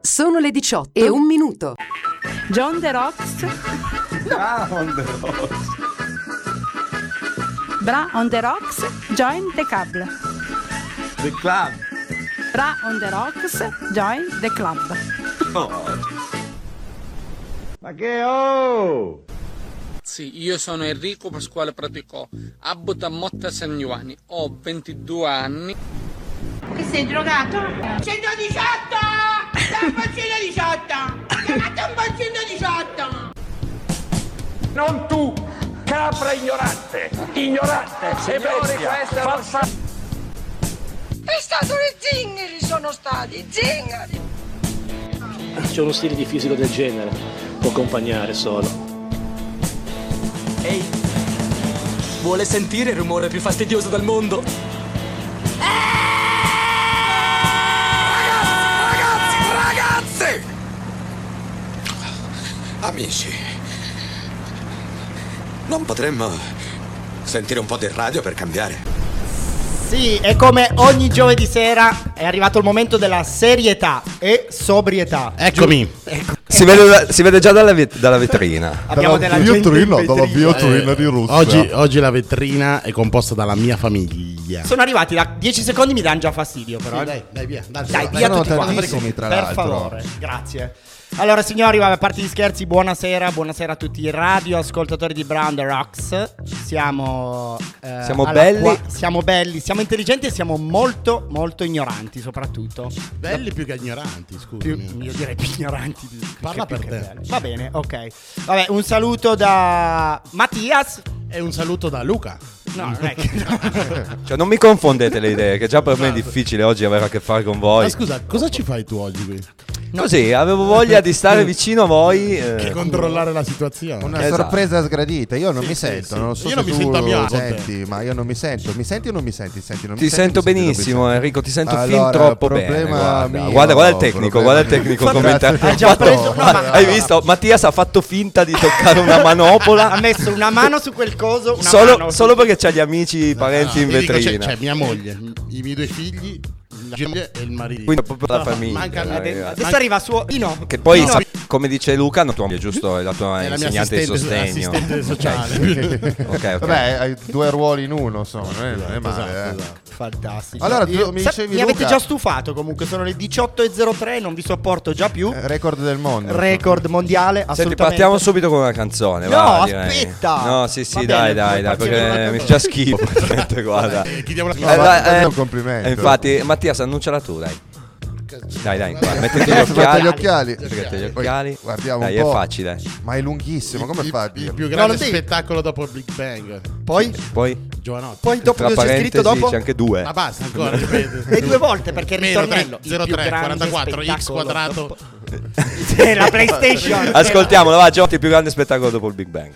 Sono le 18:01. John the Rocks. Bra on the rocks. Bra on the Rocks, join the club. The club. Bra on the Rocks, join the club. Oh. Ma che oh! Sì, io sono Enrico Pasquale Praticò, abito a Motta San Giovanni, ho 22 anni. Che sei drogato? 118! Un po' 118! Chiamate un po' 118! Non tu, capra ignorante, sei bestia, falsa. È stato le zingari, sono stati, zingari! C'è uno stile di fisico del genere, può accompagnare solo. Ehi, vuole sentire il rumore più fastidioso del mondo? Ragazzi! Amici, non potremmo sentire un po' del radio per cambiare? Sì, e come ogni giovedì sera è arrivato il momento della serietà e sobrietà. Eccomi. Si vede già dalla vetrina. Abbiamo della dalla vetrina di Russia. Oggi la vetrina è composta dalla mia famiglia. Sono arrivati da 10 secondi, mi danno già fastidio però. Sì, dai, via. Dai, via tutti quanti. Tra per l'altro. favore, grazie. Allora signori, a parte gli scherzi, buonasera a tutti i radioascoltatori di Bra on the Rocks. Siamo belli. Siamo belli, siamo intelligenti e siamo molto molto ignoranti soprattutto. Belli più che ignoranti, scusami. Io direi più ignoranti. Parla per te. Belli. Va bene, ok. Vabbè, un saluto da Mattias. E un saluto da Luca. No, non è che Cioè, non mi confondete le idee, che già per me è difficile oggi avere a che fare con voi. Ma scusa, cosa ci fai tu oggi qui? Così, avevo voglia di stare vicino a voi. Che controllare la situazione. Una sorpresa sgradita. Io non mi sento. Non so io se non mi tu sento a mio agio. senti, ma io non mi sento. Mi senti o non mi senti? Ti sento benissimo, Enrico. Ti sento fin Allora, troppo problema bene. mio, Guarda il tecnico. Guarda il tecnico commentario. Hai già preso. No, ma hai visto? Mattias ha fatto finta di toccare una manopola. ha messo una mano su quel coso. Solo perché c'ha gli amici, i parenti in vetrina. C'è mia moglie, i miei due figli, la moglie e il marito. Quindi proprio la famiglia. Adesso arriva suo Ino. Che poi, come dice Luca, tua moglie, giusto? È la tua insegnante di sostegno. Assistente sociale. Ok. Vabbè, hai due ruoli in uno, insomma. Non è male. Esatto. Fantastico. Allora, tu mi dicevi, mi avete Luca, già stufato comunque. Sono le 18:03, non vi sopporto già più. record del mondo. Record mondiale. Senti, Assolutamente. partiamo subito con una canzone. No, va, direi. aspetta. No, sì, Va dai, bene, perché mi fa schifo. Guarda. Chiediamo un complimento. Infatti, Mattias, annunciala tu, dai. Dai, guarda, mettiti gli occhiali. Mettiti gli occhiali. Guardiamo dai, un po'. è facile. Ma è lunghissimo, come fai? Il più grande spettacolo dopo il Big Bang. Poi Giovanotti. Poi dopo Tra c'è scritto parentesi dopo. c'è anche 2. Ma basta ancora. E 2 volte perché il ritornello 03 44 x quadrato. Sì, la PlayStation. Ascoltiamolo, va, Giotti, il più grande spettacolo dopo il Big Bang.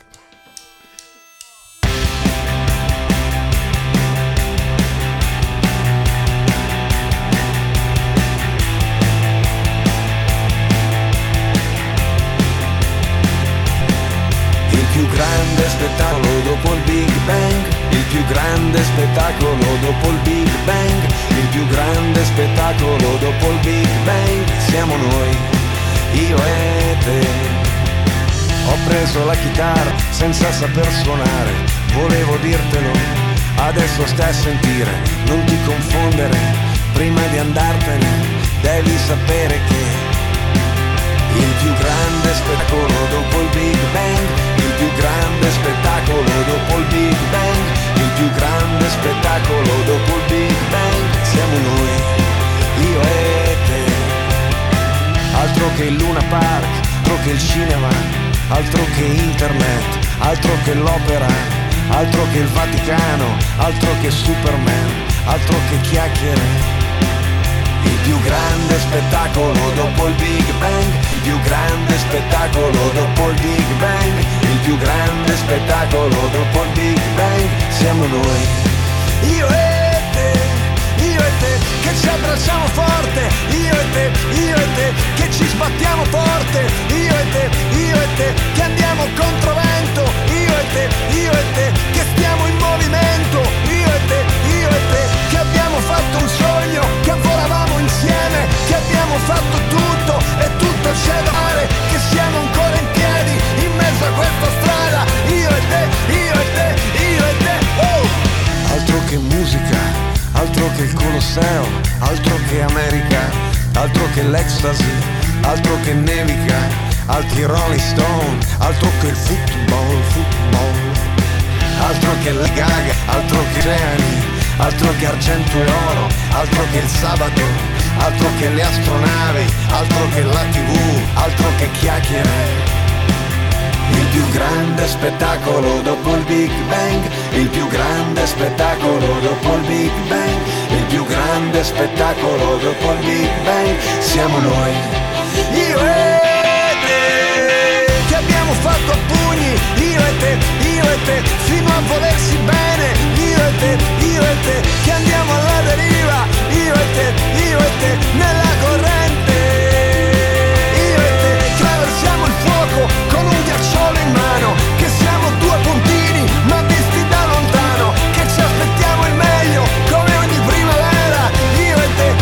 Il più grande spettacolo dopo il Big Bang, il più grande spettacolo dopo il Big Bang, il più grande spettacolo dopo il Big Bang, siamo noi, io e te. Ho preso la chitarra senza saper suonare, volevo dirtelo, adesso stai a sentire, non ti confondere, prima di andartene devi sapere che il più grande spettacolo dopo il Big Bang, il più grande spettacolo dopo il Big Bang, il più grande spettacolo dopo il Big Bang, siamo noi, io e te. Altro che il Luna Park, altro che il cinema, altro che internet, altro che l'opera, altro che il Vaticano, altro che Superman, altro che chiacchiere. Il più grande spettacolo dopo il Big Bang, il più grande spettacolo dopo il Big Bang, il più grande spettacolo dopo il Big Bang, siamo noi, io e te, che ci abbracciamo forte, io e te, che ci sbattiamo forte, io e te, che andiamo controvento, io e te, che stiamo in movimento, io e te, che abbiamo fatto un sogno, che volavamo insieme, che abbiamo fatto tutto che America, altro che l'ecstasy, altro che nevica, altri Rolling Stone, altro che il football, altro che la Gaga, altro che oceani, altro che argento e oro, altro che il sabato, altro che le astronavi, altro che la TV, altro che chiacchiere. Il più grande spettacolo dopo il Big Bang, il più grande spettacolo dopo il Big Bang, il più grande spettacolo dopo il Big Bang, siamo noi, io e te, che abbiamo fatto a pugni, io e te, fino a volersi bene, io e te, che andiamo alla deriva, io e te, nella corrente, io e te, che attraversiamo il fuoco con un ghiacciolo in mano, che siamo due puntini ma visti da lontano, che ci aspettiamo il meglio come ogni primavera, io e te,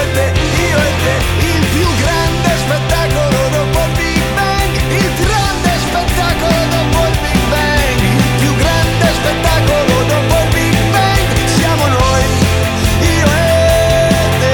il più grande spettacolo dopo il Big Bang, il grande spettacolo dopo il Big Bang, il più grande spettacolo dopo il Big Bang, siamo noi, io e te.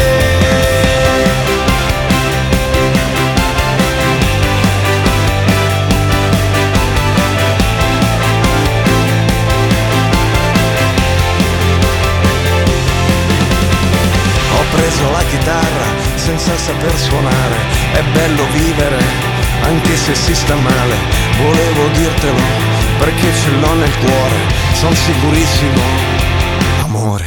Ho preso la chitarra senza saper suonare, è bello vivere anche se si sta male, volevo dirtelo perché ce l'ho nel cuore, son sicurissimo, amore.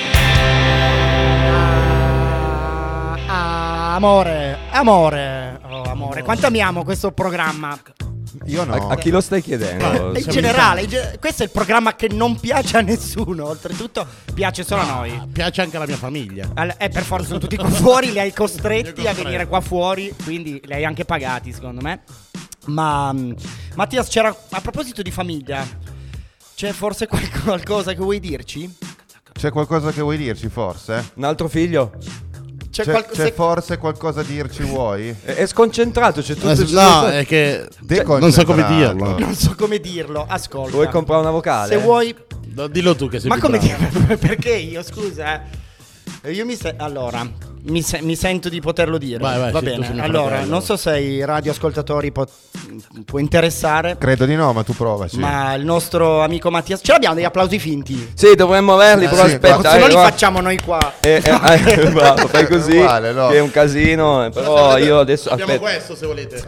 Amore, quanto amiamo questo programma. Io no. A chi lo stai chiedendo? In generale, questo è il programma che non piace a nessuno, oltretutto piace solo a noi. Piace anche alla mia famiglia. Per forza sono tutti qua fuori, li hai costretti a venire qua fuori, quindi li hai anche pagati secondo me. Ma Mattias, c'era, a proposito di famiglia, c'è forse qualcosa che vuoi dirci? C'è qualcosa che vuoi dirci forse? Un altro figlio? C'è forse qualcosa da dirci vuoi? È sconcentrato, c'è tutto. No, è che non so come dirlo. Non so come dirlo, ascolta. Vuoi comprare una vocale? Se vuoi. Dillo tu che sei. Ma più come bravo. dire? Perché io, scusa, io mi sento di poterlo dire. Vai, va sì, tu sei bene. mio Allora, fratello. non so se ai radioascoltatori può interessare. Credo di no, ma tu provaci. Ma il nostro amico Mattias, ce l'abbiamo degli applausi finti? Sì, dovremmo averli, però sì, aspetta. Se no li facciamo noi qua. Bravo, fai così, uguale, no. che è un casino. Però io adesso Abbiamo aspetta. questo se volete.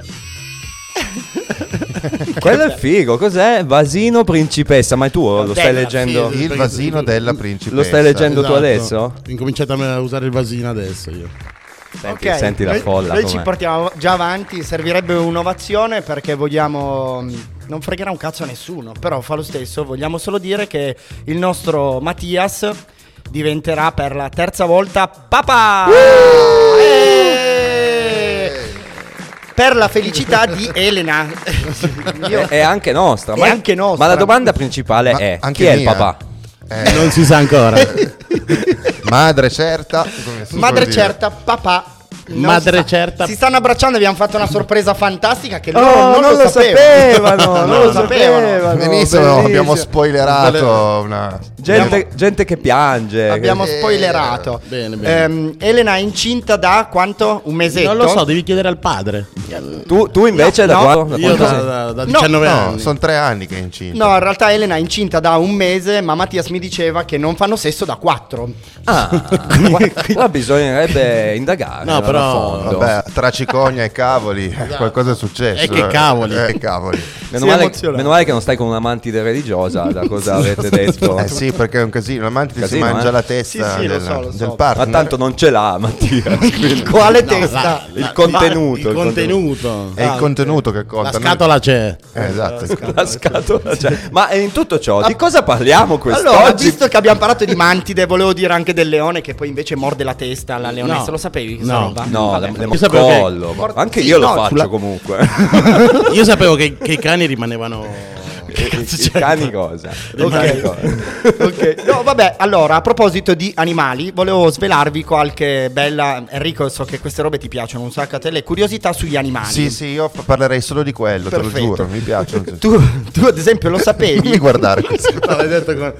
Quello è figo, cos'è? Vasino principessa, ma tu lo stai leggendo? Sì, il vasino della principessa. Lo stai leggendo tu Esatto. adesso? Incominciate a usare il vasino adesso io. Senti la folla. Noi com'è. ci portiamo già avanti. Servirebbe un'ovazione perché vogliamo. Non fregherà un cazzo a nessuno, però fa lo stesso. Vogliamo solo dire che il nostro Mattias diventerà per la terza volta papà. Per la felicità di Elena. È anche nostra. È anche nostra. Ma la domanda principale è: anche chi è il mia? papà? Non si sa ancora. Madre certa. come si Madre può dire? certa, papà. Non Madre si sa. certa. Si stanno abbracciando, abbiamo fatto una sorpresa fantastica che loro Oh, non lo sapevano. non lo sapevano. Benissimo, Bellissimo. abbiamo spoilerato una... Gente che piange. Abbiamo spoilerato. Bene. Elena è incinta da quanto? Un mesetto? Non lo so, devi chiedere al padre. Tu invece da no, quando? Io quanto sei? da 19 No, anni. sono 3 anni che è incinta. No, in realtà Elena è incinta da un mese, ma Mattias mi diceva che non fanno sesso da 4. Qua bisognerebbe indagare. No, però- a fondo. Vabbè, tra cicogna e cavoli qualcosa è successo. E che cavoli. Cavoli. Meno Si male, emoziona. meno male che non stai con una mantide religiosa, da cosa avete detto. Sì, perché è un casino. La mantide si Casino, mangia la Sì, testa sì, lo del, so, lo del so. partner. Ma tanto non ce l'ha Mattia. quindi- Quale testa? il contenuto. Il contenuto. È il contenuto che La conta. scatola c'è. Esatto. La scatola, cioè. Ma in tutto ciò, di cosa parliamo quest'oggi? Allora, visto che abbiamo parlato di mantide, volevo dire anche del leone che poi invece morde la testa alla leonessa. No. Lo sapevi? questa No. roba? No, Vabbè. le Io sapevo che- collo. Anche Sì, io lo no, faccio sulla- comunque. Io sapevo che i cani rimanevano. I cani cosa? I cani cosa? Ok. No, vabbè, allora, a proposito di animali, volevo svelarvi qualche bella. Enrico, so che queste robe ti piacciono un sacco a te, le curiosità sugli animali. Sì, io parlerei solo di quello, te Perfetto. lo giuro, mi piacciono. Tu ad esempio lo sapevi? Mi guardare così. L'hai detto con...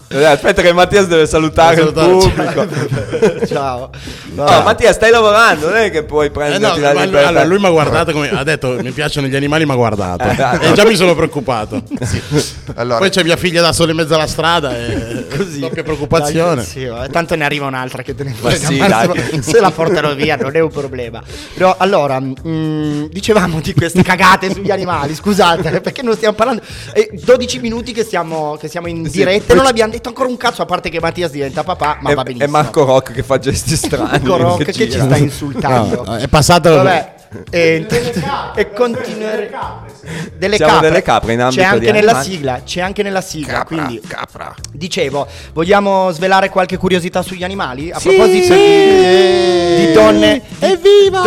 Aspetta che Mattias deve salutare il pubblico. Ciao. No, Mattia, stai lavorando, non è che puoi prenderti la libertà. Allora, lui mi ha guardato come ha detto mi piacciono gli animali, mi ha guardato. E già mi sono preoccupato. Sì. Allora, poi c'è mia figlia da sola in mezzo alla strada e così. Doppia preoccupazione. Sì, tanto ne arriva un'altra che te ne Ma frega. sì, dai. Se la portano via non è un problema. Però allora, dicevamo di queste cagate sugli animali, scusate, perché non stiamo parlando. 12 minuti che siamo in diretta e non abbiamo detto ancora un cazzo, a parte che Mattias diventa papà, ma va benissimo. E Marco Rock che fa gesti strani. Marco Rock che ci sta insultando. No, è passato. Vabbè. E continuare delle capre in ambito c'è anche di nella animali. sigla, c'è anche nella sigla, capra, quindi capra. dicevo, vogliamo svelare qualche curiosità sugli animali? A Sì! proposito di donne, Evviva!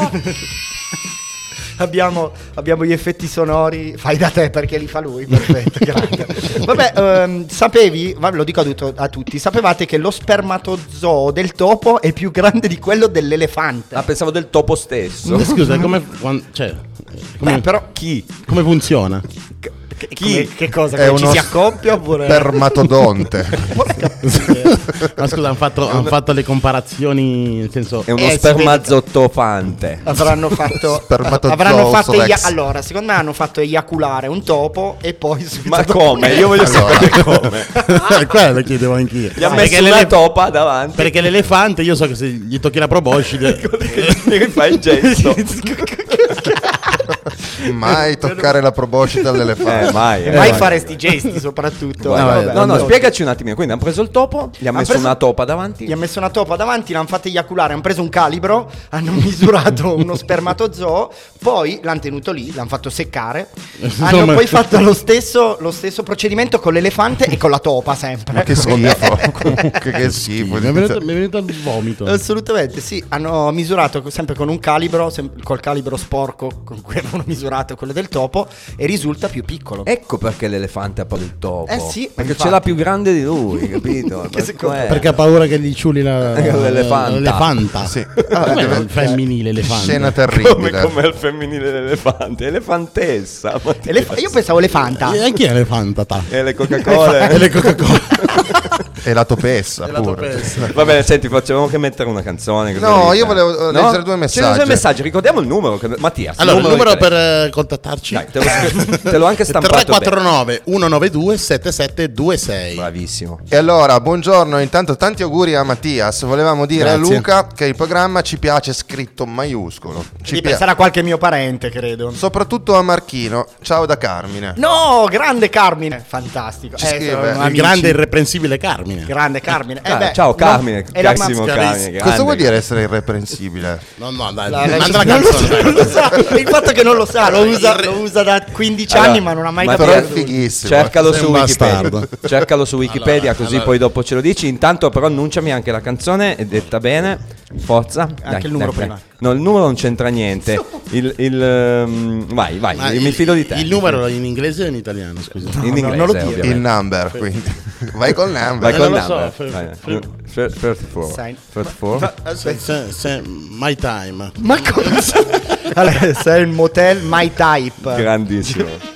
abbiamo gli effetti sonori, fai da te perché li fa lui, perfetto, grande. Vabbè, sapevi, lo dico a tutti, sapevate che lo spermatozoo del topo è più grande di quello dell'elefante? Ah, pensavo del topo stesso. Scusa, come però chi? Come funziona? Che cosa? È Che ci uno si accoppia oppure? spermatodonte. Ma scusa, hanno fatto le comparazioni, nel senso È uno spermazottofante. Avranno fatto allora, secondo me hanno fatto eiaculare un topo e poi Ma come? Io voglio sapere come. Quello chiedevo anch'io. Gli ha messo una topa davanti. Perché l'elefante, io so che se gli tocchi la proboscide che fai il gesto. Mai toccare la proboscide all'elefante. mai fare sti gesti soprattutto. No, spiegaci un attimino. Quindi hanno preso il topo, gli ha messo una topa davanti. Gli ha messo una topa davanti, l'hanno fatto eiaculare, hanno preso un calibro, hanno misurato uno spermatozoo, poi l'hanno tenuto lì, l'hanno fatto seccare, hanno poi fatto lo stesso procedimento con l'elefante e con la topa sempre. Ma che schifo. Comunque che schifo. Mi è venuto il vomito. Assolutamente sì, hanno misurato sempre con un calibro, col calibro sporco con cui avevano misurato quello del topo, e risulta più piccolo. Ecco perché l'elefante ha paura del topo. Sì, perché infatti. ce l'ha più grande di lui, capito? Perché ha paura che gli ciuli l'elefanta. Sì. Com'è il femminile elefante? Scena terribile. Come il femminile l'elefante. Elefantessa. Io pensavo elefanta. E chi è elefanta? E le Coca-Cola. E le Coca-Cola. E la topessa pure. Va bene, senti, facciamo che mettere una canzone. No, io volevo leggere due messaggi. C'erano due messaggi, ricordiamo il numero. Mattia, allora, il numero per contattarci. Dai, te l'ho anche stampato. 349 192 7726. Bravissimo. E allora, buongiorno, intanto tanti auguri a Mattias. Volevamo dire a Luca che il programma ci piace scritto maiuscolo. Sarà qualche mio parente, credo. Soprattutto a Marchino. Ciao da Carmine. No, grande Carmine, fantastico. Il grande irreprensibile Carmine. Grande Carmine. Ciao Carmine, carissimo Carmine. Cosa vuol dire essere irreprensibile? No, dai, manda la canzone. Non lo sa. Il fatto che non lo sa, lo usa da 15 anni, ma non ha mai capito. Però è fighissimo. Cercalo su Wikipedia. Cercalo su Wikipedia, così poi dopo ce lo dici. Intanto però annunciami anche la canzone, è detta bene. Forza. Anche il numero prima. No, il numero non c'entra niente. Vai, mi fido di te. Il numero in inglese o in italiano, scusa? In inglese, non lo dire. Il number, quindi. Vai col number. Vai col lo number. so. 34. My time. Ma cosa? Allora, sei il motel My Type. Grandissimo.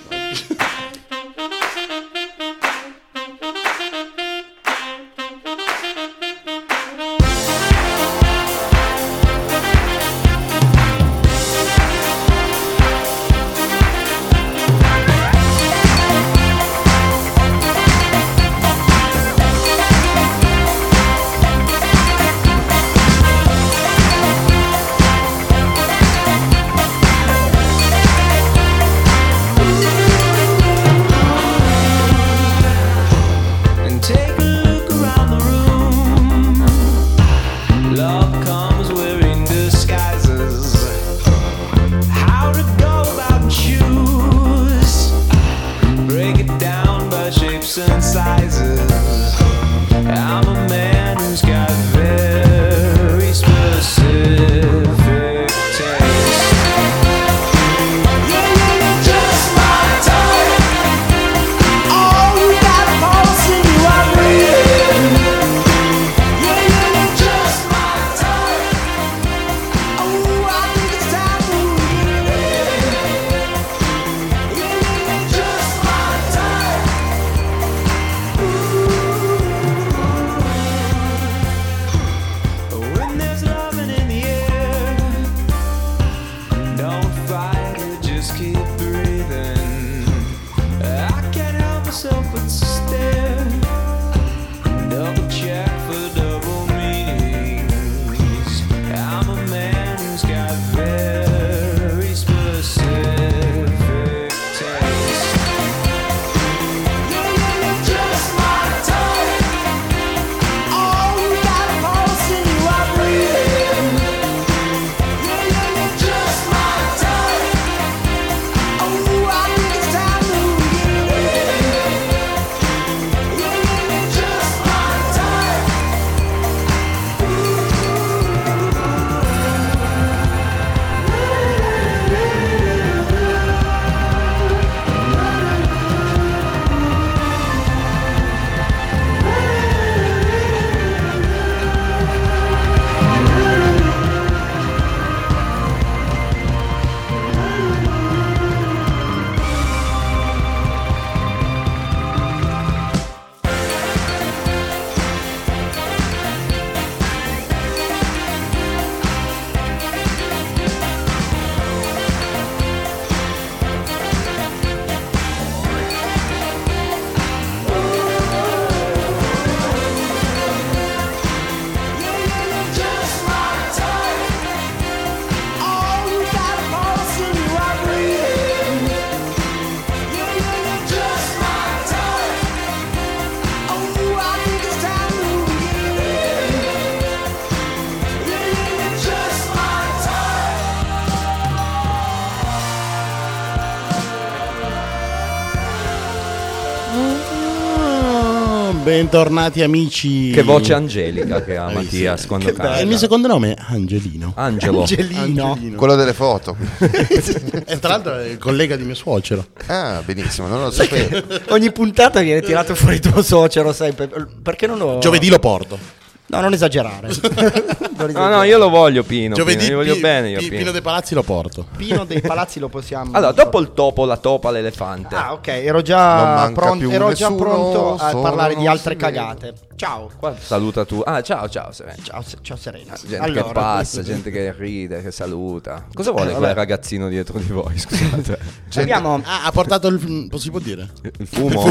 Bentornati amici. Che voce angelica che ha Mattias quando canta. Il mio secondo nome è Angelino. Angelino. Quello delle foto. E tra l'altro è il collega di mio suocero. Ah, benissimo, non lo sapevo. Ogni puntata viene tirato fuori il tuo suocero, sai? Perché non lo... Giovedì lo porto. No, non esagerare. No, io lo voglio Pino. Giovedì Pino, io voglio bene io Pino dei Palazzi lo porto. Pino dei Palazzi lo possiamo... Allora, dopo il topo, la topa, l'elefante. Ah, ok, ero già pronto a solo parlare di altre Serena. cagate. Ciao. Saluta tu. Ah, ciao Serena. Ciao Serena. Gente che passa, gente che ride, che saluta. Cosa vuole quel ragazzino dietro di voi? Scusate. Abbiamo... ha portato il... si può dire? Il fumo.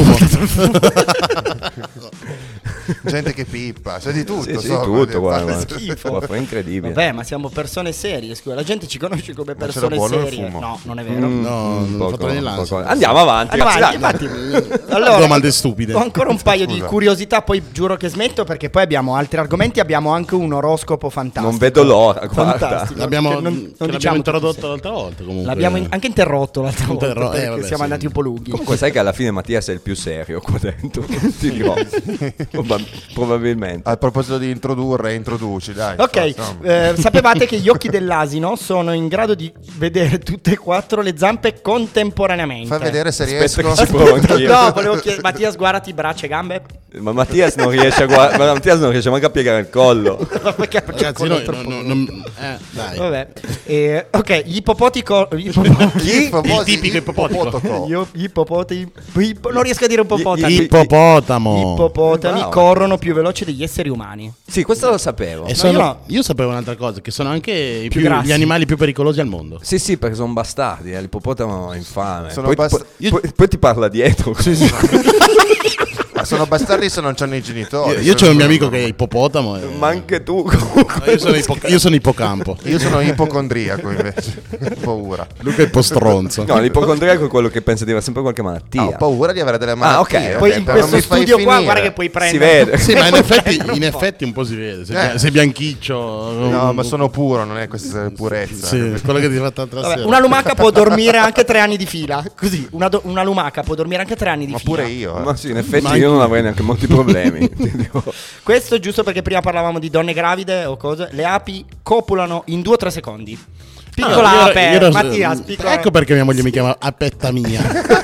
Gente che pippa, c'è di tutto. Sì, tutto, guarda. Schifo. È incredibile. Vabbè, ma siamo persone serie, scusa. La gente ci conosce come Ma persone c'era buono il serie. fumo? No, non è vero. No, non ho fatto l'ansia. Andiamo avanti. Infatti, allora, domande stupide. Ho ancora un paio di curiosità, poi giuro che smetto perché poi abbiamo altri argomenti, abbiamo anche un oroscopo fantastico. Non vedo l'ora, guarda. Fantastico. L'abbiamo non l'abbiamo introdotto l'altra volta comunque. L'abbiamo anche interrotto l'altra volta perché vabbè, siamo andati un po' lunghi. Comunque sai che alla fine Mattias è il più serio qua dentro. Ti dirò. Probabilmente. A proposito di introdurre, introduci, dai. Ok, sapevate che gli occhi dell'asino sono in grado di vedere tutte e quattro le zampe contemporaneamente? Fai vedere se Aspetta riesco. che ci provo anch'io. No, volevo chiedere, Mattias, guardati braccia e gambe. Ma Mattias non riesce Mattias non riesce manco a piegare il collo. Perché Ragazzi, quello noi è troppo... dai. Vabbè. Ok, gli ippopoti Il tipico ippopotamo. Gli ippopoti non riesco a dire ippopotami. Ippopotamo. Ippopotami Bravo. corrono più veloci degli esseri umani. Sì, questo lo sapevo. E io sapevo un'altra cosa, che sono anche grassi. gli animali più pericolosi al mondo. Sì, perché sono bastardi, l'ippopotamo è infame. Sono Poi ti parla dietro. Ma sono bastardi se non c'hanno i genitori. Io c'ho un mio amico che è ippopotamo. Ma anche tu. Io sono ippocampo. Io sono ipocondriaco invece. Ho paura. Luca è un po' stronzo. No, l'ipocondriaco è quello che pensa di avere sempre qualche malattia. Ho paura di avere delle malattie. ok. Poi in però non questo mi fai studio qua finire. guarda che puoi Si prendere. vede. Sì, ma in effetti un po' si vede. Sei bianchiccio. No, ma sono puro, non è questa purezza. Sì, quello che ti fa tanta Vabbè, sera. una lumaca può dormire anche 3 anni di fila. Così, una lumaca può dormire anche 3 anni di Ma fila. pure io. Ma sì, in effetti io non avrei neanche molti problemi. ti dico. Questo è giusto perché prima parlavamo di donne gravide o cose. Le api copulano in 2 o 3 secondi. Piccola ape, Mattias, piccola. Ecco perché mia moglie mi chiama Apetta mia.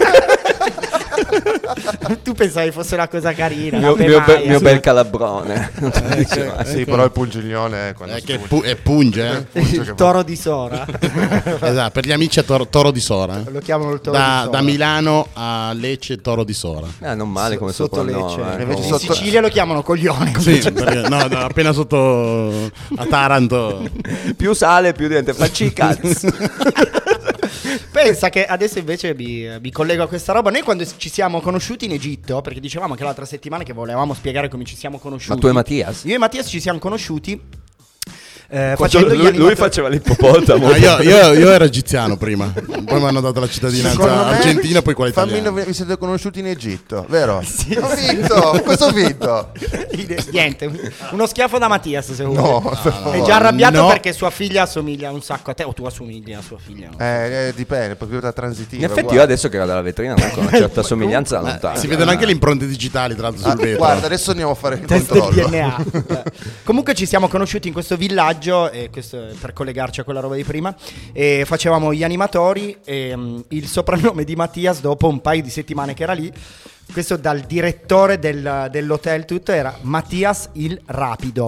Tu pensavi fosse una cosa carina. Mio bel calabrone. Sì, però il pungiglione quando Che punge, Il toro di Sora. Esatto, per gli amici è Toro di Sora. Lo chiamano il toro di Sora. Da Milano a Lecce Toro di Sora. Non male come sotto Lecce. soprannome. In Sicilia lo chiamano coglione. Sì, perché, no, appena sotto a Taranto. Più sale più diventa facci i cazzo. Pensa che adesso invece mi collego a questa roba. Noi quando ci siamo conosciuti in Egitto, perché dicevamo anche l'altra settimana che volevamo spiegare come ci siamo conosciuti. Ma tu e Mattias? Io e Mattias ci siamo conosciuti facendo gli lui animatori. faceva l'ippopotamo. Io ero egiziano prima, poi mi hanno dato la cittadinanza argentina, poi quella italiana. Vi siete conosciuti in Egitto, vero? Sì, ho vinto, cosa ho vinto? Niente, uno schiaffo da Mattias se vuoi. No, è già arrabbiato no. perché sua figlia assomiglia un sacco a te o tu assomigli a sua figlia. Dipende, proprio da transitiva. In effetti guarda. io adesso che era dalla vetrina con una certa somiglianza lontana. Si vedono anche le impronte digitali tra l'altro sul vetro. Guarda, adesso andiamo a fare il Test del controllo. DNA. Comunque ci siamo conosciuti in questo villaggio, e questo per collegarci a quella roba di prima, e facevamo gli animatori, e il soprannome di Mattias dopo un paio di settimane che era lì, questo dal direttore dell'hotel tutto, era Mattias il Rapido.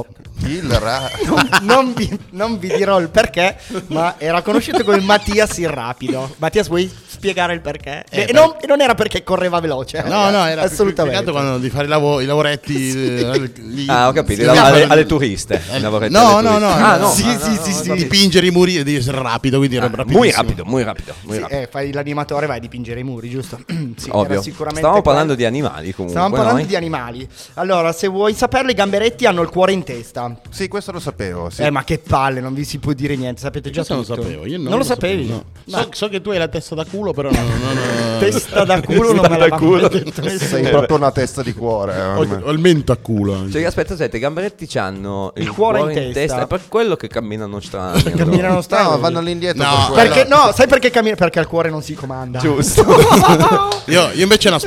Non vi dirò il perché, ma era conosciuto come Mattias il Rapido. Mattias, vuoi spiegare il perché? E non era perché correva veloce. No, era assolutamente. quando di fare i lavoretti lì. Ah, ho capito, alle turiste. No. Sì. Dipingere i muri e di essere rapido, quindi era rapidissimo. Muy rapido. Fai l'animatore, vai a dipingere i muri, giusto? Sì, ovvio. era sicuramente Stavamo parlando di animali comunque. Stavamo parlando di animali. Allora, se vuoi saperlo, i gamberetti hanno il cuore in testa. Sì, questo lo sapevo. Sì. Ma che palle, non vi si può dire niente. Sapete già Questo tutto. non lo sapevo. Io non lo sapevi? No. So che tu hai la testa da culo, però non Testa da culo non me l'aveva mai detto nessuno. Sei proprio una testa di cuore. ho il mento a culo. Cioè, aspetta, i gamberetti hanno il cuore in testa. È per quello che camminano strani. Camminano strani. No, vanno all'indietro. No, perché no? Sai perché cammina? Perché al cuore non si comanda. Giusto. Io invece ho una spiegazione,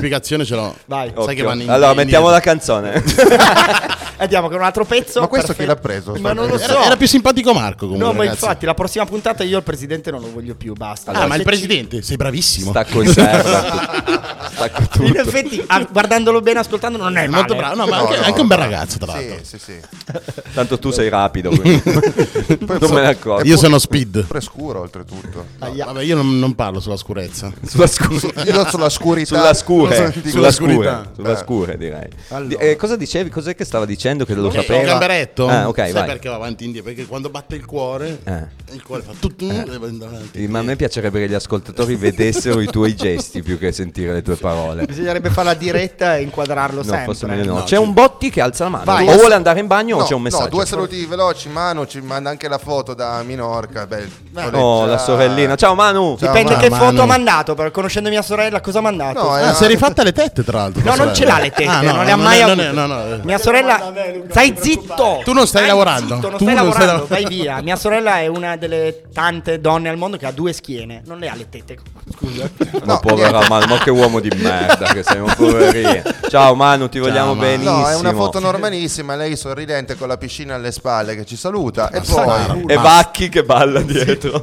ce l'ho. Vai. Sai che vanno in Allora mettiamo la canzone. Andiamo con un altro pezzo. Ma questo chi perfetto. l'ha preso? Ma non lo so. Era più simpatico Marco comunque. No, ma ragazzi. infatti la prossima puntata io il presidente non lo voglio più, basta. Ma il Se presidente, sei bravissimo. Sta conserva. Stacco tutto. in effetti, guardandolo bene, ascoltando, non è Molto male. bravo, no, ma anche un bel ragazzo, tra l'altro. Sì. Tanto tu sei rapido, quindi non me ne accorgo. Io sono speed. Pure scuro oltretutto. Vabbè, io non parlo sulla scurezza. Sulla scura. Io sulla scurità. Sulla scurità. scure, direi. Allora. Cosa dicevi? Cos'è che stava dicendo che lo Il sapeva? gamberetto? Ah, ok, Sai vai. perché va avanti e indietro? Perché quando batte il cuore fa tutto e va avanti. Ma a me piacerebbe che gli ascoltatori vedessero i tuoi gesti più che sentire le tue parole. Bisognerebbe fare la diretta e inquadrarlo No, sempre. forse meglio no. C'è un Botti che alza la mano. Vai. O vuole andare in bagno o c'è un messaggio? No, 2 saluti veloci. Manu ci manda anche la foto da Minorca. Oh, la sorellina. Ciao Manu. Dipende Ciao, che Manu. foto ha mandato. Conoscendo mia sorella, cosa ha mandato? No, Si è rifatta le tette, tra l'altro. No, non ce l'ha le tette, non le ha mai avute. No. Mia sorella, stai zitto! Tu non stai lavorando. Zitto, non Tu stai non stai lavorando, vai via. Mia sorella è una delle tante donne al mondo che ha 2 schiene, non le ha le tette. Scusa. No, povera Manu, ma che uomo di merda che sei, un poverino. Ciao Manu, ti vogliamo Manu. benissimo. No, è una foto normalissima. Lei sorridente con la piscina alle spalle che ci saluta. E poi E Vacchi che balla dietro.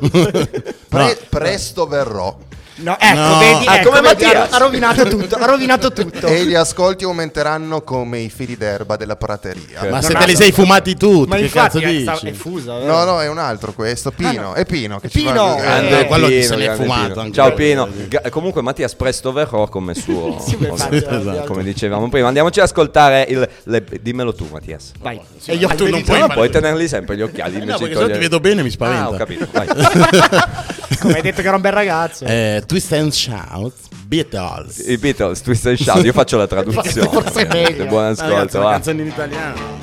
presto verrò. No, ecco, No. vedi, come vedi, Mattias. ha rovinato tutto. E gli ascolti aumenteranno come i fili d'erba della prateria. Ma se te li sei fumati tutti, Ma che infatti cazzo dici? è fusa, vero? No, è un altro questo. Pino, è Pino che ci Pino. fa Grande quello che se Pino, l'è grande fumato Pino. anche. Ciao Pino. Comunque Mattias presto verrò come suo come dicevamo prima. Andiamoci ad ascoltare dimmelo tu Mattias. Vai. E io tu non puoi No, puoi tenerli sempre gli occhiali No, invece perché di se no ti togliere- vedo bene mi spaventa. Ah, ho capito. Vai. Come hai detto che era un bel ragazzo. Twist and Shout, Beatles. I Beatles, Twist and Shout. Io faccio la traduzione. Forse è meglio. Buon Ragazzi, ascolto, una va. canzone in italiano.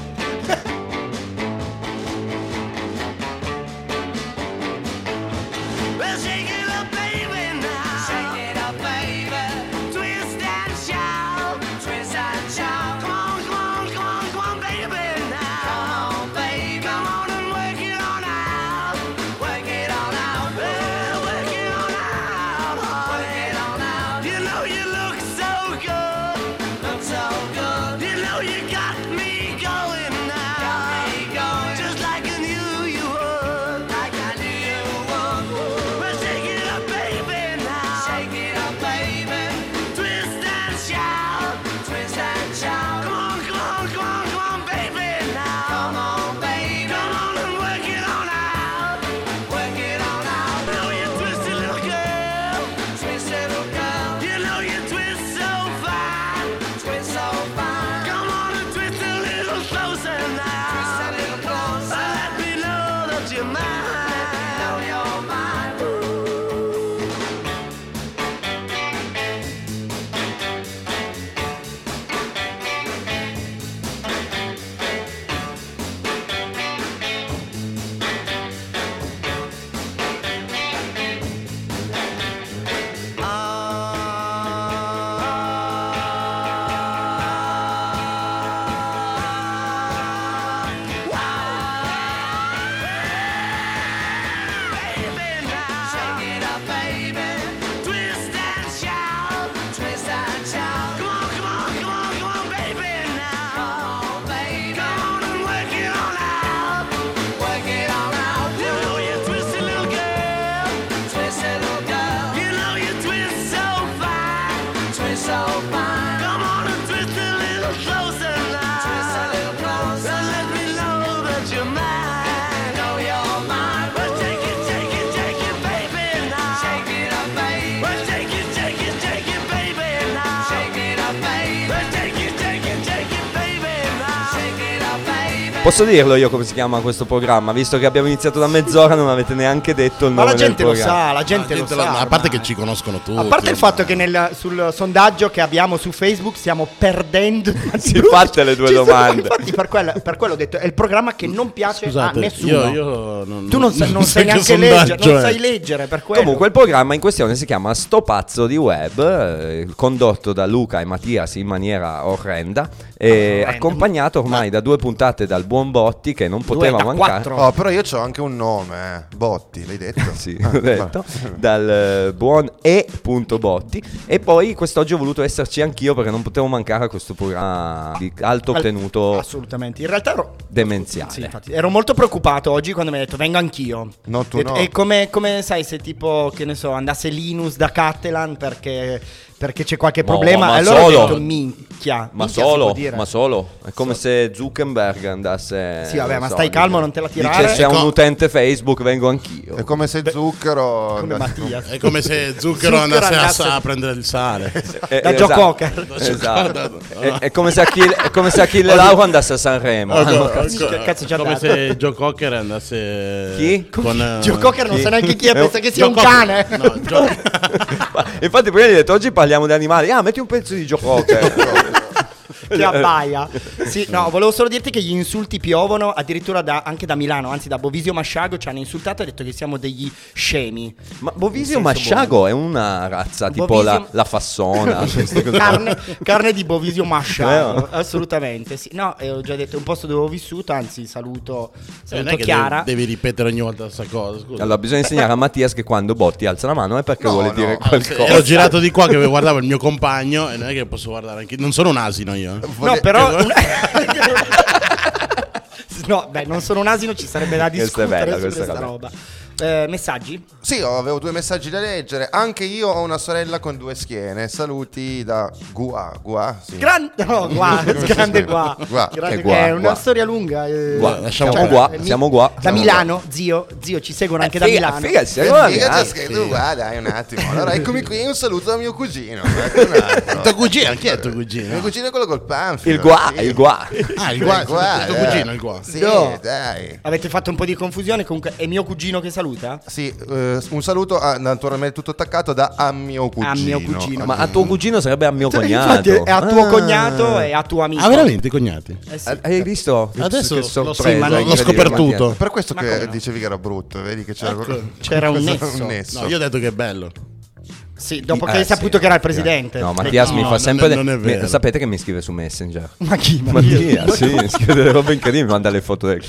Posso dirlo io come si chiama questo programma? Visto che abbiamo iniziato da mezz'ora non avete neanche detto il Ma nome la gente del lo programma. sa, la gente lo sa. A parte che ci conoscono tutti. A parte il fatto che sul sondaggio che abbiamo su Facebook stiamo perdendo. Si fatte le due domande. Infatti per quello ho detto, è il programma che non piace Scusate, a nessuno. io Tu non sai neanche che leggere, sondaggio non è. sai leggere per quello. Comunque il programma in questione si chiama Sto pazzo di web, condotto da Luca e Mattias in maniera orrenda, e accompagnato ormai da 2 puntate dal buon buon Botti, che non poteva mancare. Oh, però io c'ho anche un nome, Botti, l'hai detto? Sì, l'ho detto. Dal buon E.Botti. E poi quest'oggi ho voluto esserci anch'io perché non potevo mancare a questo programma di alto ottenuto. Assolutamente. In realtà ero demenziale. Sì, infatti, ero molto preoccupato oggi quando mi hai detto vengo anch'io. No, tu no. E come sai, se tipo, che ne so, andasse Linus da Catalan perché c'è qualche problema, ma allora solo. ho detto minchia. Ma minchia si può solo, dire. ma solo. È come se Zuckerberg andasse. Sì, vabbè, non ma so, stai calmo, non te la tirare. Dice, se è un utente Facebook vengo anch'io. È come se Zucchero Come Mattia. È come se Zucchero andasse a prendere il sale. Da Joe Cocker. Esatto. È come se Achille Lauro andasse a Sanremo. Cazzo c'ha come dato? se Joe Cocker andasse. Chi? Con, Joe Cocker non sa neanche chi è, pensa che sia Joe un cane. No, Infatti prima gli ho detto oggi parliamo di animali. Metti un pezzo di Joe Cocker. Che abbaia. Sì, no, volevo solo dirti che gli insulti piovono addirittura anche da Milano, anzi da Bovisio Masciago ci hanno insultato e detto che siamo degli scemi. Ma Bovisio Masciago è una razza tipo Bovisio- la fassona. carne di Bovisio Masciago, assolutamente sì. No, ho già detto, è un posto dove ho vissuto, anzi saluto non è che Chiara. devi ripetere ogni volta questa cosa. Scusa. Allora bisogna insegnare a Mattias che quando Botti alza la mano è perché vuole dire qualcosa. Ero girato di qua che guardavo il mio compagno e non è che posso guardare anche. Non sono un asino io. No, però no, beh, non sono un asino, ci sarebbe da discutere su questa roba. Messaggi? Sì, avevo 2 messaggi da leggere. Anche io ho una sorella con 2 schiene. Saluti da Gua. Sì. Grande Gua. Grande, è una storia lunga. Siamo qua. Da Milano, zio, ci seguono anche da Milano. Figa, dai un attimo. Allora, eccomi qui, un saluto da mio cugino. Tuo cugino? Chi è tuo cugino? Mio cugino è quello col panfilo. Il Gua. Ah, il Gua. Tuo cugino il Gua. Sì, No. dai. Avete fatto un po' di confusione, comunque è mio cugino che saluta? Sì, un saluto naturalmente tutto attaccato da mio cugino. Ma a tuo cugino sarebbe a mio cognato. Infatti è a tuo cognato e a tuo amico. Ah, veramente i cognati? Sì. Hai visto? Adesso Che l'ho sorpresa, l'ho scopertuto. Per questo Ma che come no? dicevi che era brutto, vedi che C'era un nesso. No, io ho detto che è bello. Sì, dopo che hai saputo che era il presidente. No, Mattias mi fa sempre. non è vero. Sapete che mi scrive su Messenger? Ma chi? Mattia, sì, mi scrive delle robe incredibili. Mi manda le foto del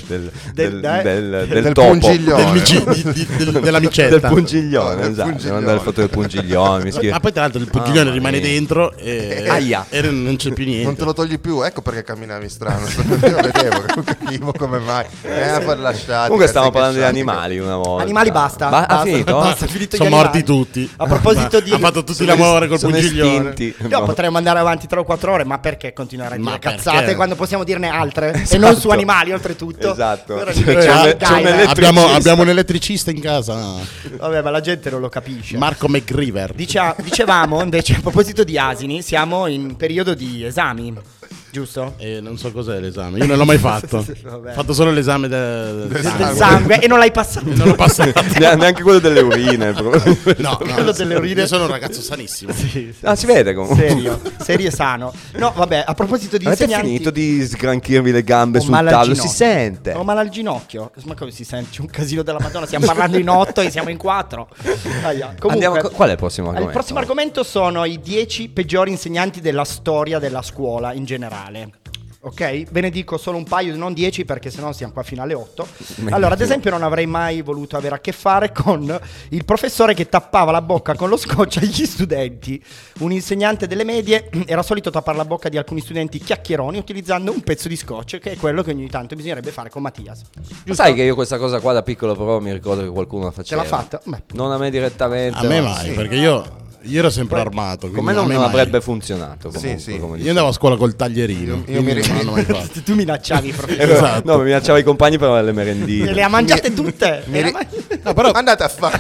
del topo. pungiglione. Dell'amicetta. Del pungiglione, del esatto. Mi pungiglione. manda le foto del pungiglione. Mi scrive. Ma poi tra l'altro il pungiglione rimane mia. dentro e non c'è più niente. Non te lo togli più, ecco perché camminavi strano. Io vedevo che non capivo come mai. Poi lasciati. Comunque stavamo parlando di animali una volta. Animali basta. Ha finito? Basta, finito Sono gli morti animali. tutti. A proposito di Ha fatto tutti l'amore col sono pungiglione. estinti. Io potremmo andare avanti 3 o 4 ore, ma perché continuare a dire Ma cazzate perché? quando possiamo dirne altre? E non su animali, oltretutto. Esatto. Allora C'è invece, un dai, Abbiamo un elettricista in casa. vabbè, ma la gente non lo capisce. Marco McGriver. Dicevamo invece, a proposito di asini, siamo in periodo di esami, giusto? Non so cos'è l'esame. Io non l'ho mai fatto. Vabbè. Ho fatto solo l'esame del Del sangue e non l'hai passato. Non l'ho passato. Neanche quello delle urine. No, Quello delle urine. Io sono un ragazzo sanissimo. Ah, si vede comunque. Serio e sano. No, vabbè, a proposito di Avete insegnanti, finito di sgranchirvi le gambe ho sul male al tavolo? Si ginocchio. sente. Ho male al ginocchio. Ma come si sente? C'è un casino della Madonna. Stiamo parlando in 8 e siamo in 4. Comunque, Andiamo, qual è il prossimo argomento? il prossimo argomento sono i 10 peggiori insegnanti della storia della scuola in generale. Ok? Ve ne dico solo un paio, non 10 perché sennò siamo qua fino alle 8. Allora, ad esempio, non avrei mai voluto avere a che fare con il professore che tappava la bocca con lo scotch agli studenti. Un insegnante delle medie era solito tappare la bocca di alcuni studenti chiacchieroni utilizzando un pezzo di scotch, che è quello che ogni tanto bisognerebbe fare con Mattias. Giusto? Sai che io questa cosa qua da piccolo però mi ricordo che qualcuno la Ce faceva. l'ha fatta? Beh. Non a me direttamente. A me ma mai, sì. perché io ero sempre armato. Come non avrebbe funzionato comunque, Sì. come Io andavo a scuola col taglierino. Io mi non l'hanno mai fatto. Tu minacciavi i professori. Esatto. No, mi minacciava i compagni per le merendine. Le ha mangiate tutte. No, però andate a fare.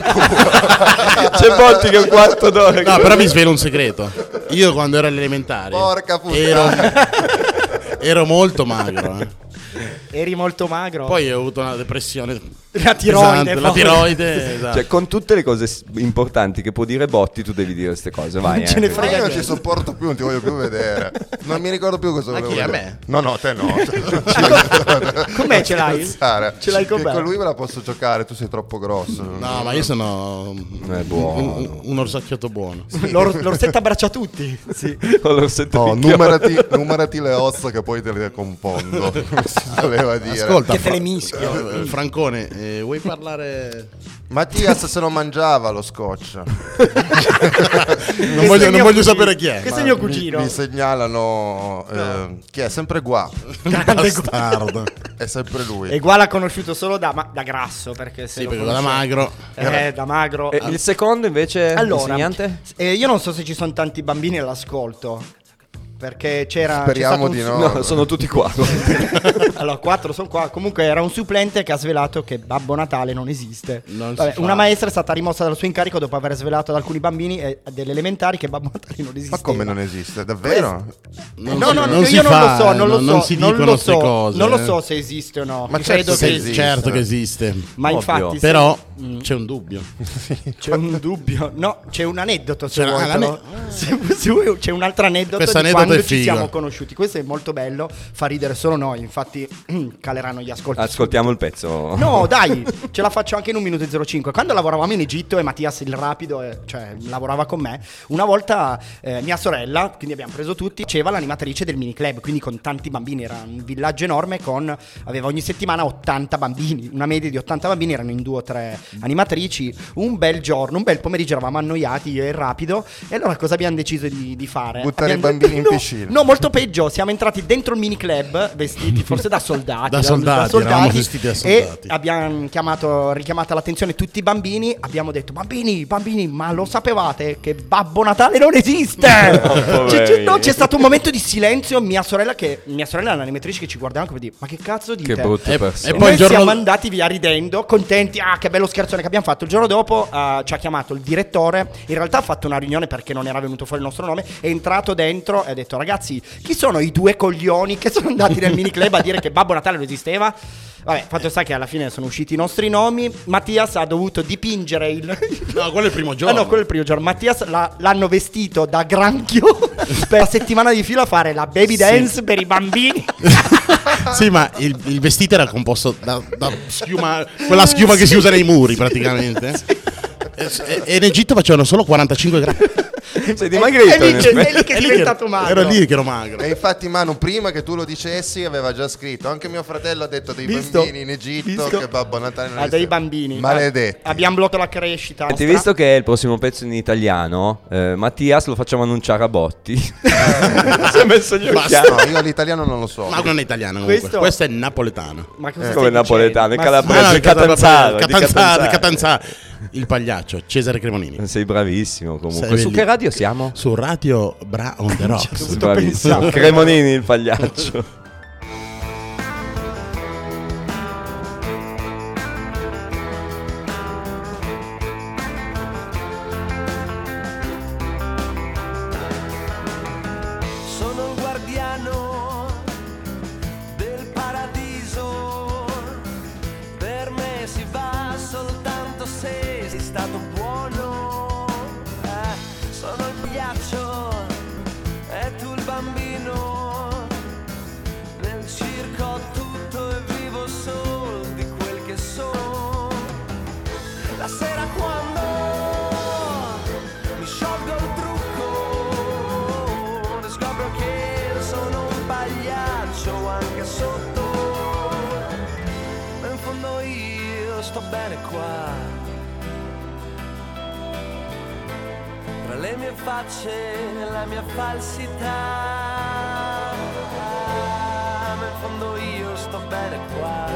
C'è Botti che è un quarto d'ora. No, però vi svelo un segreto. Io quando ero alle elementari Porca puttana. ero molto magro. Eri molto magro. Poi ho avuto una depressione La tiroide. Esatto, la tiroide, esatto. Cioè, con tutte le cose importanti che può dire Botti, tu devi dire queste cose. Vai. Non ce ne Ma frega io non niente. ti sopporto più, non ti voglio più vedere. Non mi ricordo più cosa volevo chi, a vedere. me? No, te no. Con me ce l'hai? Pensare. Ce l'hai con Che me? con lui me la posso giocare, tu sei troppo grosso. No, ma io sono buono. un orsacchiotto buono. L'orsetto abbraccia tutti. Sì. Oh, numerati le ossa che poi te le compondo. Come si voleva dire. Ascolta, Che te le mischio. Francone, vuoi parlare? Mattias se lo mangiava lo scotch. Non voglio sapere chi è. Questo è mio cugino. Mi segnalano chi è sempre qua. Bastardo. È sempre lui. E qua l'ha conosciuto solo da grasso, perché se Sì, lo perché da conosce- magro. Da magro. E il secondo invece, Allora, insegnante? Io non so se ci sono tanti bambini all'ascolto. Perché Speriamo c'è di stato no. No, sono tutti qua. Allora, 4 sono qua. Comunque era un supplente che ha svelato che Babbo Natale non esiste. Non si Vabbè, fa. una maestra è stata rimossa dal suo incarico dopo aver svelato ad alcuni bambini delle elementari che Babbo Natale non esiste. Ma come non esiste? Davvero? No, si- io non non si lo fa, so, non lo non so, si non dicono lo ste so, cose, non lo eh. so se esiste o no. Ma credo certo che che esista. Certo che esiste. Ma Ovvio. infatti Però c'è un dubbio. c'è un dubbio. No, c'è un aneddoto se C'è vuoi, un se vuoi, c'è un altro aneddoto Questo di aneddoto quando è ci figo. siamo conosciuti. Questo è molto bello, fa ridere solo noi, infatti caleranno gli ascolti. Ascoltiamo il pezzo. No, dai, ce la faccio anche in 1 minuto e 05. Quando lavoravamo in Egitto e Mattias il rapido, cioè lavorava con me, una volta mia sorella, quindi abbiamo preso tutti, faceva l'animatrice del mini club, quindi con tanti bambini, era un villaggio enorme aveva ogni settimana 80 bambini, una media di 80 bambini, erano in 2 o 3 animatrici. Un bel giorno, un bel pomeriggio eravamo annoiati io e il rapido, e allora cosa abbiamo deciso di fare? Buttare Abbiamo i bambini in no, piscina. No, molto peggio, siamo entrati dentro il mini club vestiti forse da soldati. Da soldati, eravamo vestiti da soldati. E abbiamo richiamato l'attenzione tutti i bambini. Abbiamo detto: bambini, ma lo sapevate che Babbo Natale non esiste? C'è stato un momento di silenzio. Mia sorella è l'animatrice che ci guardava come dire: ma che cazzo dite? Che brutto persona. E E poi noi il giorno siamo andati via ridendo, contenti. Ah, che bello scherzone che abbiamo fatto. Il giorno dopo ci ha chiamato il direttore. In realtà ha fatto una riunione perché non era venuto fuori il nostro nome. È entrato dentro e ha detto: ragazzi, chi sono i 2 coglioni che sono andati nel mini club a dire che Babbo Natale non esisteva? Vabbè, fatto sta che alla fine sono usciti i nostri nomi. Mattias ha dovuto dipingere No, quello è il primo giorno. Ah no, quello è il primo giorno. Mattias l'hanno vestito da granchio per la settimana di fila a fare la baby dance per i bambini. Sì, ma il vestito era composto da schiuma, quella schiuma che si usa nei muri praticamente. E in Egitto facevano solo 45 grammi. Sei dimagrito. È lì che è diventato magro. Era lì che ero magro. E infatti Manu, prima che tu lo dicessi, aveva già scritto. Anche mio fratello ha detto dei Visto? bambini in Egitto che Babbo Natale non esiste. Dei bambini. Maledetti. Abbiamo bloccato la crescita. Avete visto che è il prossimo pezzo in italiano? Mattias lo facciamo annunciare a Botti. Si è messo gli occhiali. No, io l'italiano non lo so. Ma non è italiano comunque. Questo è napoletano. Ma cosa Come stai napoletano, è dicendo? calabrese, Catanzaro. Catanzaro. Il pagliaccio, Cesare Cremonini. Sei bravissimo comunque. Sei Su che radio siamo? Su Radio Bra on the Rocks. Bravissimo. Cremonini il pagliaccio. Sono il guardiano del paradiso. Per me si va soltanto se sei stato buono. Sono il ghiaccio e tu il bambino. Nel circo tutto e vivo solo di quel che sono. La sera quando mi sciolgo il trucco, scopro che sono un pagliaccio anche sotto, ma in fondo io sto bene qua, tra le mie facce e la mia falsità, ma in fondo io sto bene qua,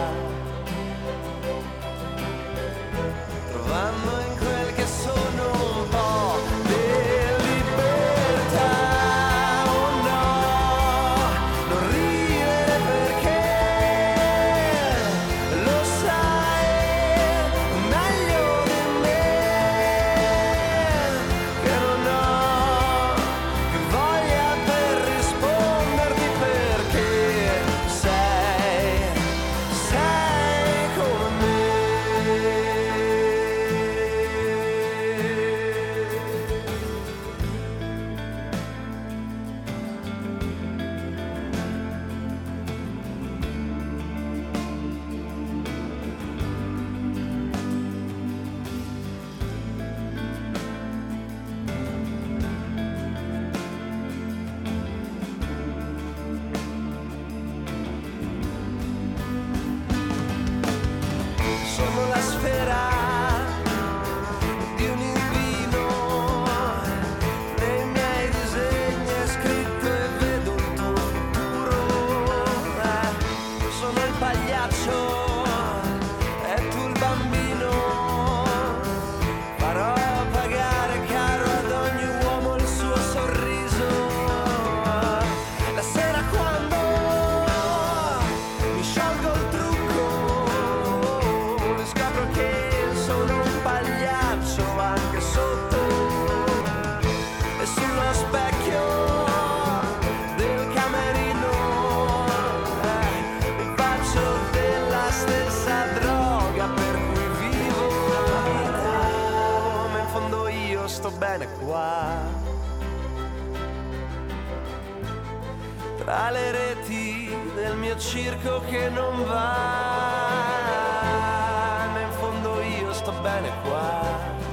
trovando in quel che sono un po' di libertà. Oh no, non ridere perché lo sai meglio di me, che non ho più voglia per risponderti perché sei sto bene qua. Tra le reti del mio circo che non va, ma in fondo io sto bene qua.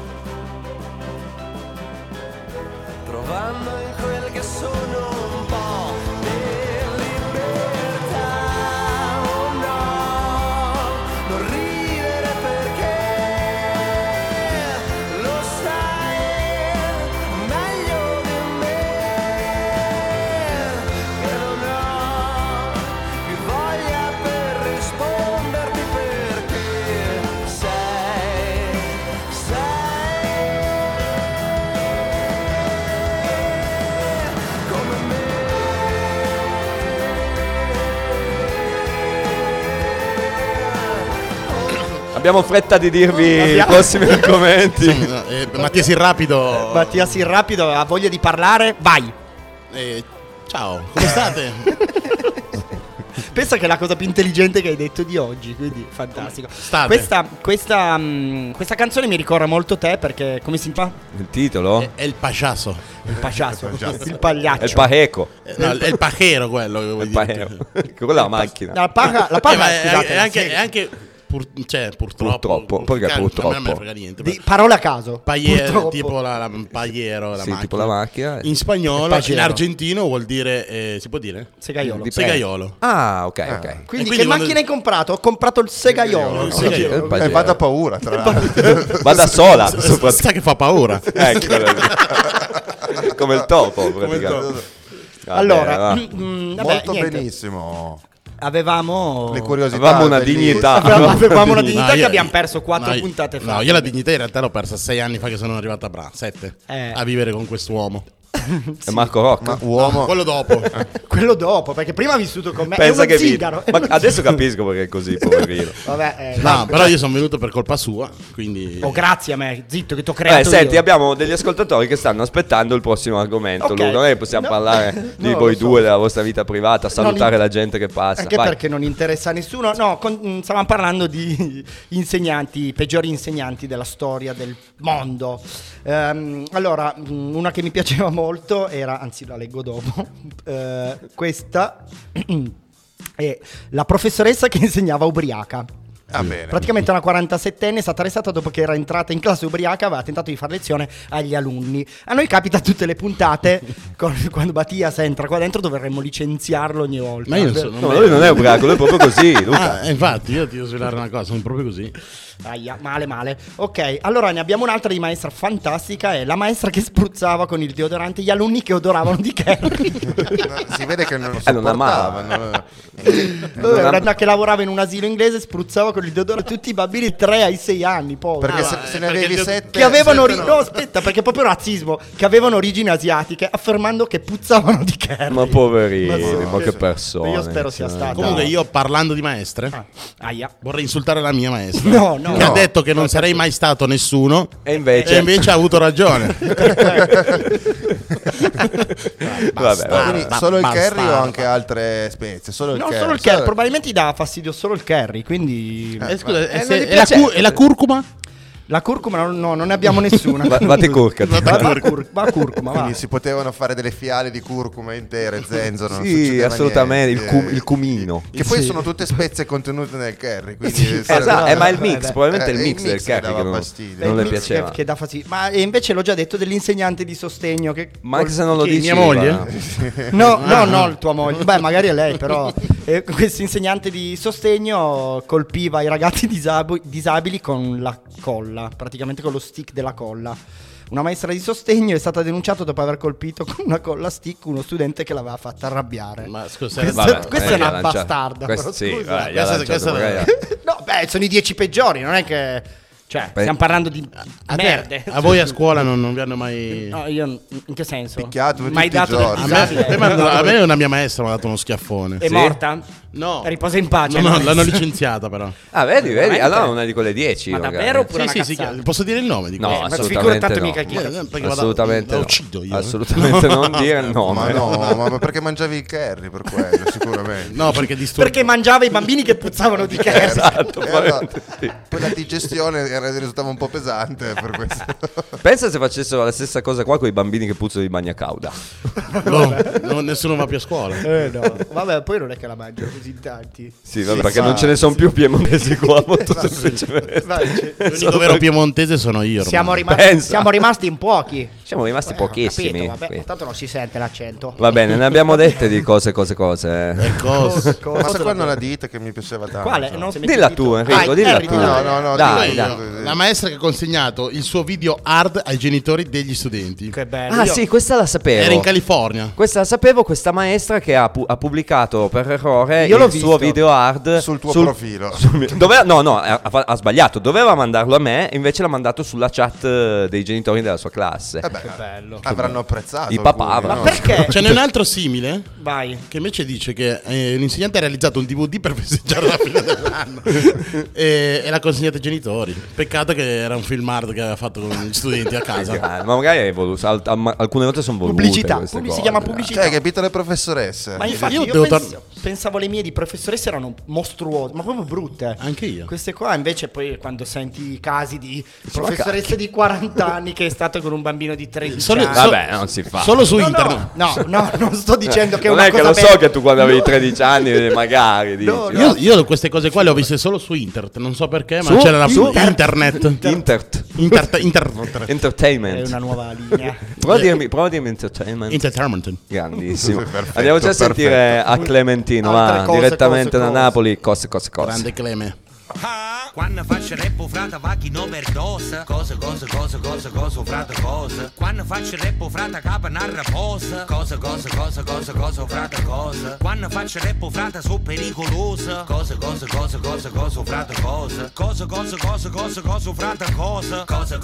Trovando in quel che sono un po' di libertà. Oh no, non ridere perché lo sai meglio di me, che non ho più voglia per risponderti perché sei come me. Abbiamo fretta di dirvi i prossimi argomenti. Mattias il Rapido. Mattias il Rapido ha voglia di parlare, vai. Ciao, come state? Pensa che è la cosa più intelligente che hai detto di oggi, quindi fantastico. State. Questa canzone mi ricorda molto te perché come si fa? Il titolo? È il paciasso. Il paciasso, il pagliaccio. È il pajeco. No, è il pajero quello che vuoi Il dire. pajero. Quella è la macchina. La paga, scusate, è anche purtroppo. Perché A me non me purtroppo? ne frega niente. parole a caso. Purtroppo. Tipo la pajero, la Sì, macchina. tipo la macchina. In spagnolo, Pajero. in argentino vuol dire, si può dire? Segaiolo. Dipende. Segaiolo. Ah, ok. Quindi, quindi che quando- macchina hai comprato? Ho comprato il segaiolo. Il segaiolo. Il pajero. Vada paura, tra l'altro. Va da sola. soprattutto. Sa che fa paura. Ecco. Come il topo, praticamente. Vabbè, Allora, va. Molto niente. benissimo. Avevamo Le curiosità. Avevamo una bellissime. dignità. Avevamo una dignità No, che io- abbiamo perso 4 no, puntate fa. No, io la dignità in realtà l'ho persa 6 anni fa che sono arrivata a 7 a vivere con quest'uomo. È Marco Rocco. Ma uomo. Quello dopo. Quello dopo, perché prima ha vissuto con me. Pensa è uno che zingaro. Ma adesso capisco perché è così, poverino. Vabbè, No, però io sono venuto per colpa sua, quindi... Oh, grazie a me, zitto che ti ho creato Senti, io. abbiamo degli ascoltatori che stanno aspettando il prossimo argomento. Ok. Luca. Noi possiamo No. parlare di No, voi lo so. due, della vostra vita privata, salutare la gente che passa. Anche Vai. perché non interessa a nessuno. No, stavamo parlando di insegnanti, peggiori insegnanti della storia del mondo. Allora, una che mi piaceva molto era, anzi la leggo dopo, questa è la professoressa che insegnava ubriaca. Ah, bene. Praticamente una 47enne è stata arrestata dopo che era entrata in classe ubriaca, aveva tentato di fare lezione agli alunni. A noi capita tutte le puntate quando Mattias entra qua dentro dovremmo licenziarlo ogni volta. Ma io non so, No, lui non è ubriaco, lui è proprio così, Luca. Infatti, io ti devo svelare una cosa, sono proprio così. Aia, male. Ok, allora ne abbiamo un'altra di maestra fantastica, è la maestra che spruzzava con il deodorante gli alunni che odoravano di Kerry. Si vede che non lo non amava. sopportava. Era una che lavorava in un asilo inglese, spruzzava con il deodorante tutti i bambini 3 ai 6 anni, poi. Perché se ne avevi 7 Che avevano no, aspetta, perché è proprio razzismo. Che avevano origini asiatiche, affermando che puzzavano di Kerry. Ma poverini, Ma ma che sì. persone. Io spero sia stata. Comunque io parlando di maestre Aia. vorrei insultare la mia maestra. No. Che ha detto che non sarei mai stato nessuno E invece ha avuto ragione. Vabbè. Quindi solo il curry o anche altre spezie? Solo il No, curry. solo il curry. Probabilmente gli dà fastidio solo il curry. Quindi. Scusa, non gli e piace. la curcuma? La curcuma no, non ne abbiamo nessuna. Vate curcati. Va curcuma, va. Quindi si potevano fare delle fiale di curcuma intere, zenzero. non Sì, succedeva assolutamente. niente. Il cumino. Che poi sono tutte spezie contenute nel curry. Quindi Esatto, ma il mix, beh. probabilmente il il mix del mix che curry dava che non fastidio. non le Il mix piaceva. che dà fastidio. Ma invece l'ho già detto dell'insegnante di sostegno. Che Ma anche se non lo Chi, dici, mia moglie? va. No, il tua moglie. Beh, magari è lei, però. Questo insegnante di sostegno colpiva i ragazzi disabili con la colla, praticamente con lo stick della colla. Una maestra di sostegno è stata denunciata dopo aver colpito con una colla stick uno studente che l'aveva fatta arrabbiare. Ma scusa, Questa è una bastarda. Questa però, sì, scusa. vai, gli ha lanciato questa- magari- No, beh, sono i 10 peggiori, non è che. Cioè, Beh, stiamo parlando di a te- merde. a voi a scuola non vi hanno mai... No, io in che senso? Picchiato Mai tutti i dato del giorni. disabile. A me una mia maestra mi ha dato uno schiaffone. È Sì? morta? No. Riposa in pace. No, no? l'hanno licenziata però. Ah, vedi, Veramente? allora una di quelle 10. Ma magari. davvero oppure Sì, una sì, cazzata? posso dire il nome di No, questo? Ma assolutamente figurati no. mica chi- Perché Assolutamente la no. uccido io. Assolutamente non dire il nome. Ma no, ma perché mangiavi il curry per quello, sicuramente. No, perché disturba. Perché mangiava i bambini che puzzavano di curry. Esatto, E allora, probabilmente sì. poi la digestione risultava un po' pesante per questo. Pensa se facessero la stessa cosa qua con i bambini che puzzano di bagna cauda. No, nessuno va più a scuola. No. Vabbè, poi non è che la mangiano così in tanti. Sì, vabbè, perché non ce ne sono più piemontesi qua, molto semplicemente. L'unico vero piemontese sono io. Siamo rimasti in pochi. Siamo rimasti pochissimi. Capito, vabbè, tanto non si sente l'accento. Va bene, ne abbiamo dette di cose. Ma se qua non la dite che mi piaceva tanto. Quale? Dilla tu, Enrico, dilla tu. No, dai. La maestra che ha consegnato il suo video hard ai genitori degli studenti. Che bello. Ah, sì, questa la sapevo. Era in California. Questa la sapevo, questa maestra che ha pubblicato per errore il suo video hard sul tuo profilo. Ha sbagliato. Doveva mandarlo a me, invece l'ha mandato sulla chat dei genitori della sua classe. Che bello. Avranno apprezzato. I papà avranno. Ma perché? Ce n'è un altro simile. Vai. Che invece dice che un insegnante ha realizzato un DVD per festeggiare la fine dell'anno e l'ha consegnato ai genitori. Peccato che era un film hard che aveva fatto con gli studenti a casa. Ma magari è voluto. Alcune volte sono volute. Pubblicità. Si chiama pubblicità. Cioè, capito, le professoresse. Ma infatti pensavo le mie di professoresse erano mostruose, ma proprio brutte. Anche io. Queste qua invece poi quando senti i casi di professoresse di 40 anni che è stato con un bambino di 13 anni. Vabbè, non si fa. Solo su internet. No, non sto dicendo che non una è che cosa lo so che tu quando avevi 13 anni magari dici. Io queste cose qua le ho viste solo su internet, non so perché, ma c'era su internet. Entertainment. È una nuova linea. Prova a dirmi entertainment. Grandissimo. Perfetto, Andiamoci a sentire a Clementino, direttamente da Napoli. Cose. Grande Cleme. Quando faccio rap frata va chi non overdose. Cose frata cose. Quando faccio rap frata capa narra pose. Cose frata cose. Quando faccio rap frata so pericolosa. Cose frata cose. Cose frata cose.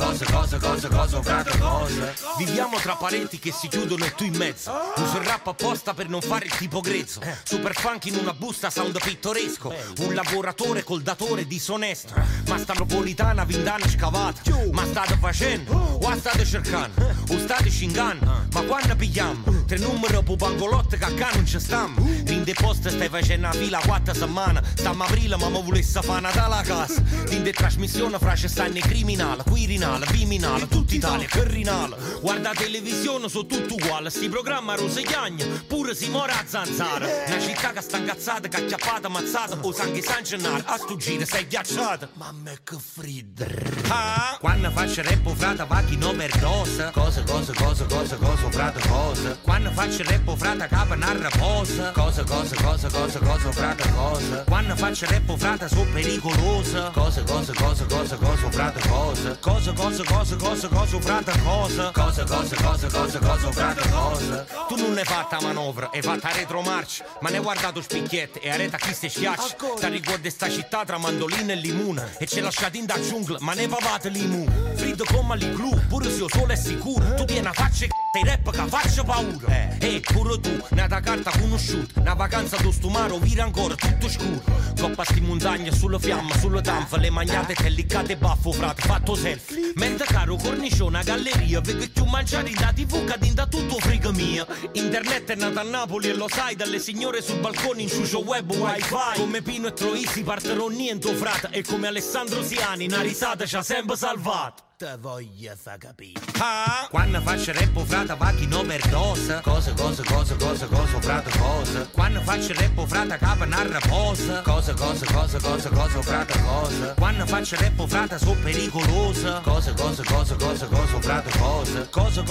Cose frata cose. Viviamo tra parenti che si chiudono e tu in mezzo. Uso il rap apposta per non fare il tipo grezzo. Super funk in una busta sound pittoresco. Un lavoratore col datore disonesto. Ma sta napolitana vindana scavata. Ma state facendo o state cercando o state scingando. Ma quando pigliamo 3 numeri per pangolotte che a non ci stiamo. In deposto stai facendo una fila 4 settimane. Stiamo aprile ma mi volesse fare Natale a casa. In de trasmissione fra ci stanno i criminali, Quirinale, Viminale, tutta Italia, Carrinale. Guarda televisione sono tutto uguale. Sti programma Rosegagna pure si mora a zanzara. Una città che sta incazzata, che acchiappata, ammazzata. O sangue sancenare a sto giro sei ghiacciata. Mamma che fredda. Quando faccio rap frata va chi non overdose. Cose frata cose. Quando faccio rap frata capa narra pose. Cose frata cose. Quando faccio rap frata so pericolosa. Cose frata cose. Cose frata cose. Cose frata cose. Tu non hai fatta manovra, hai fatta retromarcia. Ma ne hai guardato spicchiette e areta chi se schiaccia. Ti ricordi sta città tra mandolina e limone. E ce lasciati in da giungla, ma ne pavate l'imu. Friddo come l'iglu, pure se io solo è sicuro. Tu tieni a faccia e rap che faccia paura. Pure tu, nata carta conosciuta. Una vacanza do stumaro, vira ancora tutto scuro. Coppa sti montagne sulla fiamma, sulla tanfa. Le magnate che liccate baffo frate, fatto selfie. Mentre caro cornicione a galleria. Vedo più mangiare in da TV che in da tutto frigo mia. Internet è nata a Napoli e lo sai. Dalle signore sul balcone in ciucio web wifi. Come Pino e Troisi parterò niente frate. E come Alessandro Siani, una risata ci ha sempre salvato. Te voglio fa capire. Quando faccio rap frata va chi non overdose. Cose frata cose. Quando faccio rap frata capa narra pose. Cose frata cose. Quando faccio rap frata so pericolosa. Cose frata cose.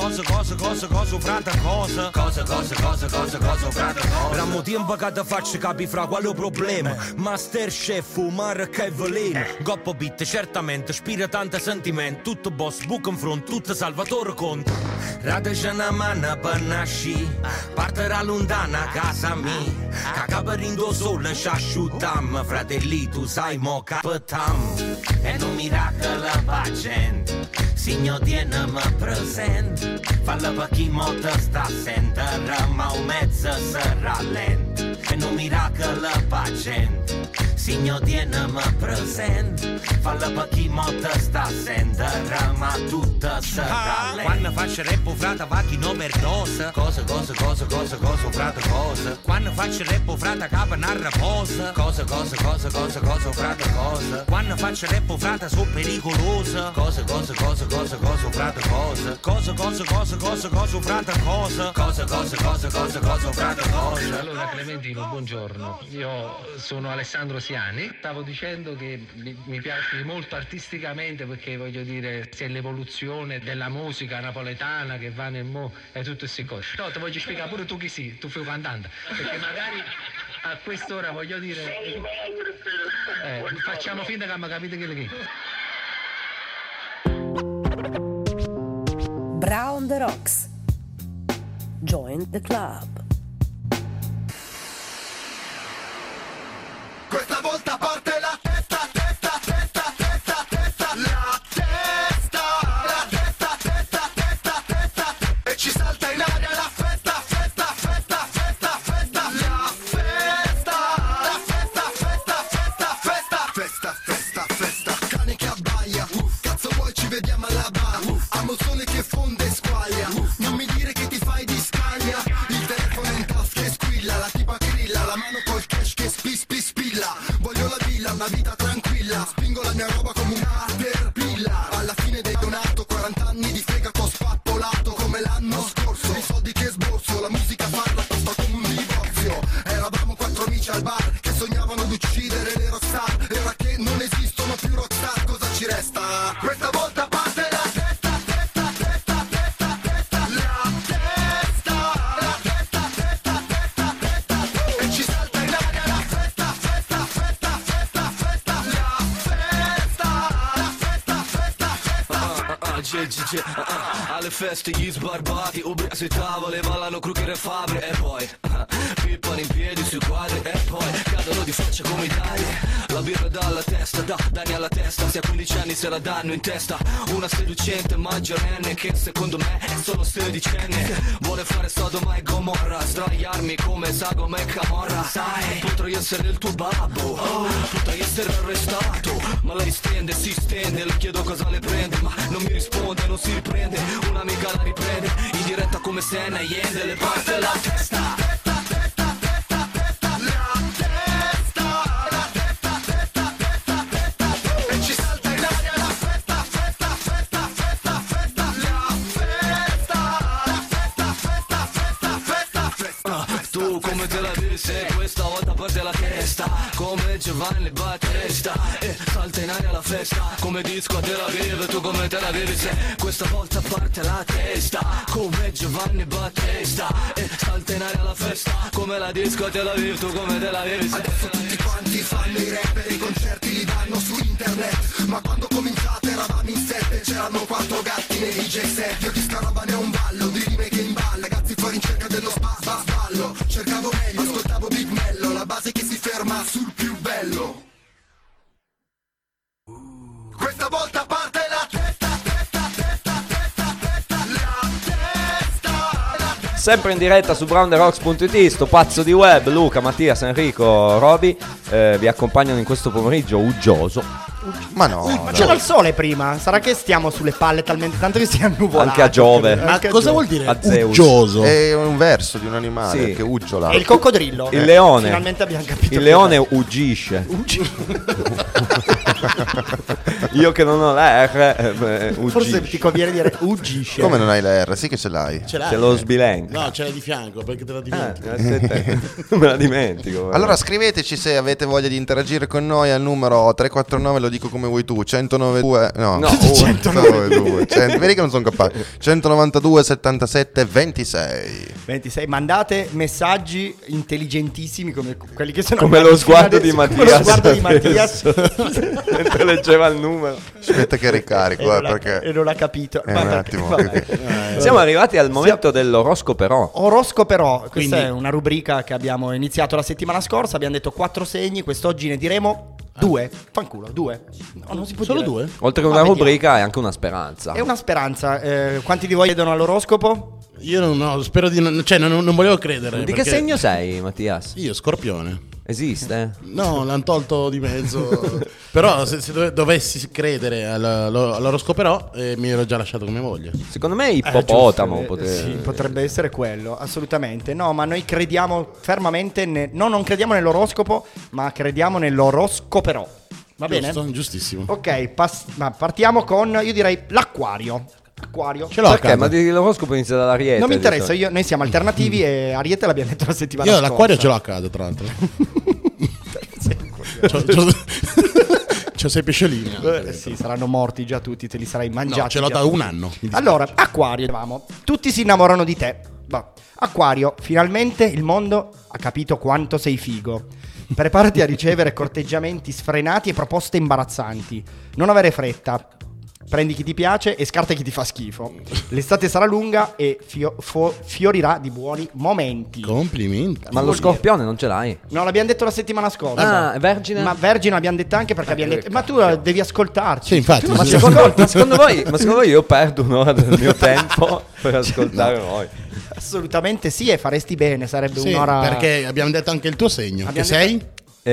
Cose frata cose. Cose frata cose. Rammo tempo che ti faccio capire fra quale problema. Masterchef, fumare che veleno. Goppo beat certamente ispira tanto sentimento. Tutto boss, book in front, tutto Salvatore Conte. Rateci una manna per nasci. Parterà lontana a casa mia. Cacaperindo sole ci asciuttam. Fratelli tu sai mo capitam. E non miracolo facendo. Signor tienimi presente. Falla per chi mo te sta sentendo. Ma un mezzo sarà lento. E non miracolo facendo. Signor tiene ma presente, falla per chi motta sta senta, rama tutta sarà. Quando faccio rap frata va chi non perdosa, cosa, frata cosa. Quando faccio rap frata capa narra posa, cosa, frata cosa. Quando faccio rap frata so pericolosa, cosa, frata cosa. Cosa, frata cosa. Cosa, frata cosa. Allora Clementino, buongiorno. Io sono Alessandro Siani. Stavo dicendo che mi piace molto artisticamente perché voglio dire c'è l'evoluzione della musica napoletana che va nel e tutte queste cose. No, ti voglio spiegare pure tu chi sei, tu fai un cantante. Perché magari a quest'ora voglio dire facciamo finta che mi capite che è. Bra on the Rocks. Join the club. Questa volta parte la testa, la testa, e ci salta in aria la festa, cane che abbaia, cazzo vuoi ci vediamo alla bar, amo il sole che fonde e squaglia, non mi dire che ti fai di scaglia, il telefono in tasca e squilla, la tipa che rilla, la mano col cash che spilla, voglio la villa, una vita tranquilla, spingo la mia roba come un caterpillar, alla fine del donato, 40 anni di fegato spappolato come l'anno scorso, i soldi che sborso, la musica farla costa come un divorzio, eravamo 4 amici al bar che sognavano di uccidere le rockstar, ora che non esistono più rockstar cosa ci resta? Questa volta parte la testa, e ci salta in aria la festa, alle feste gli sbarbati, ubriaci tavole, ballano crocchere e fabre e poi pippano in piedi sui quadri e poi cadono di faccia come i dadi, la birra dalla testa, danni alla testa, se a 15 anni se la danno in testa, una seducente maggiorenne che secondo me è solo sedicenne, vuole fare Sodoma e Gomorra, sdraiarmi come Sagoma e Camorra, sai, potrei essere il tuo babbo, potrei essere arrestato, ma lei stende, si stende, le chiedo cosa le prende, ma non mi risponde, non si riprende, un'amica la riprende, in diretta come se ne yende, le parte la testa. e ci salta in aria la festa, Tu come te la devi se questa volta parte la testa, come Giovanni Battista, e salta in aria la festa, come disco a Tel Aviv, tu come te la devi se questa volta parte la testa, come Giovanni Battista, e salta in aria la festa, come la disco a Tel Aviv, tu come te la devi se. Adesso tutti quanti fanno i rap e i concerti li danno su internet, ma quando cominciate eravamo in 7, c'erano 4 gatti nei DJ set, io di sta roba ne ho un ballo, di rime che in balla, ragazzi fuori in cerca dello ballo, cercavo meglio, ascoltavo Big Mello, la base che si ferma sul più bello. Questa volta parte la testa, Sempre in diretta su brownderocks.it, sto pazzo di web, Luca, Mattias, Enrico, Roby vi accompagnano in questo pomeriggio uggioso. Ma no, Ma c'era il sole prima, sarà che stiamo sulle palle talmente tanto che si è annuvolato. Anche a Giove. Ma cosa vuol dire A Zeus. uggioso? è un verso di un animale Sì. che uggiola. È il coccodrillo. Il leone. Finalmente abbiamo capito. Il leone uggisce. Io che non ho la R, Forse ti conviene dire uggisce. Come non hai la R? Sì che ce l'hai. Ce l'hai? C'è lo sbilenco. No, ce l'hai di fianco perché te la dimentichi. Me la dimentico. Allora scriveteci se avete voglia di interagire con noi al numero 349, lo dico come vuoi tu, 192 no 192 vedi che non sono capace, 192 77 26. Mandate messaggi intelligentissimi come quelli che sono Come lo sguardo di Mattias. Come lo sguardo di Mattias. Mentre leggeva il numero. Aspetta che ricarico perché e non l'ha capito. un attimo. Siamo arrivati al momento dell'oroscoperò. Oroscoperò, questa Quindi- è una rubrica che abbiamo iniziato la settimana scorsa, abbiamo detto 4 segni, quest'oggi ne diremo 2. Fanculo, 2. No, non si può Solo dire. 2? Oltre che una rubrica è anche una speranza. È una speranza. Quanti di voi vedono all'oroscopo? Io non spero di non, cioè non volevo credere. Di che perché- segno sei, Mattias? Io Scorpione. Esiste? No, l'hanno tolto di mezzo. Però se dovessi credere all'oroscoperò, mi ero già lasciato come moglie. Secondo me ippopotamo Sì, potrebbe essere quello, assolutamente. No, ma noi crediamo fermamente non crediamo nell'oroscopo, ma crediamo nell'oroscoperò. Va bene? Giustissimo. Ok, ma partiamo con, io direi, l'acquario. Acquario. Ce l'ho. Perché? Ma l'oroscopo inizia dall'Ariete. Non mi interessa, noi siamo alternativi e Ariete l'abbiamo detto la settimana scorsa. Io l'acquario ce l'ho a casa, tra l'altro. C'ho 6 pesciolini. Sì, saranno morti già tutti, te li sarai mangiati. No, ce l'ho già da tutti. un anno. Allora, Acquario, dicevamo, tutti si innamorano di te. Acquario, finalmente il mondo ha capito quanto sei figo. Preparati a ricevere corteggiamenti sfrenati e proposte imbarazzanti. Non avere fretta. Prendi chi ti piace e scarta chi ti fa schifo. L'estate sarà lunga e fiorirà di buoni momenti. Complimenti. Ma lo Scorpione non ce l'hai? No, l'abbiamo detto la settimana scorsa. Ah, Vergine? Ma Vergine l'abbiamo detto anche perché abbiamo detto. Ma tu devi ascoltarci. Sì, infatti. Ma secondo voi io perdo un'ora del mio tempo per ascoltare voi? Assolutamente sì, e faresti bene, sarebbe Sì, un'ora. perché abbiamo detto anche il tuo segno. Che sei?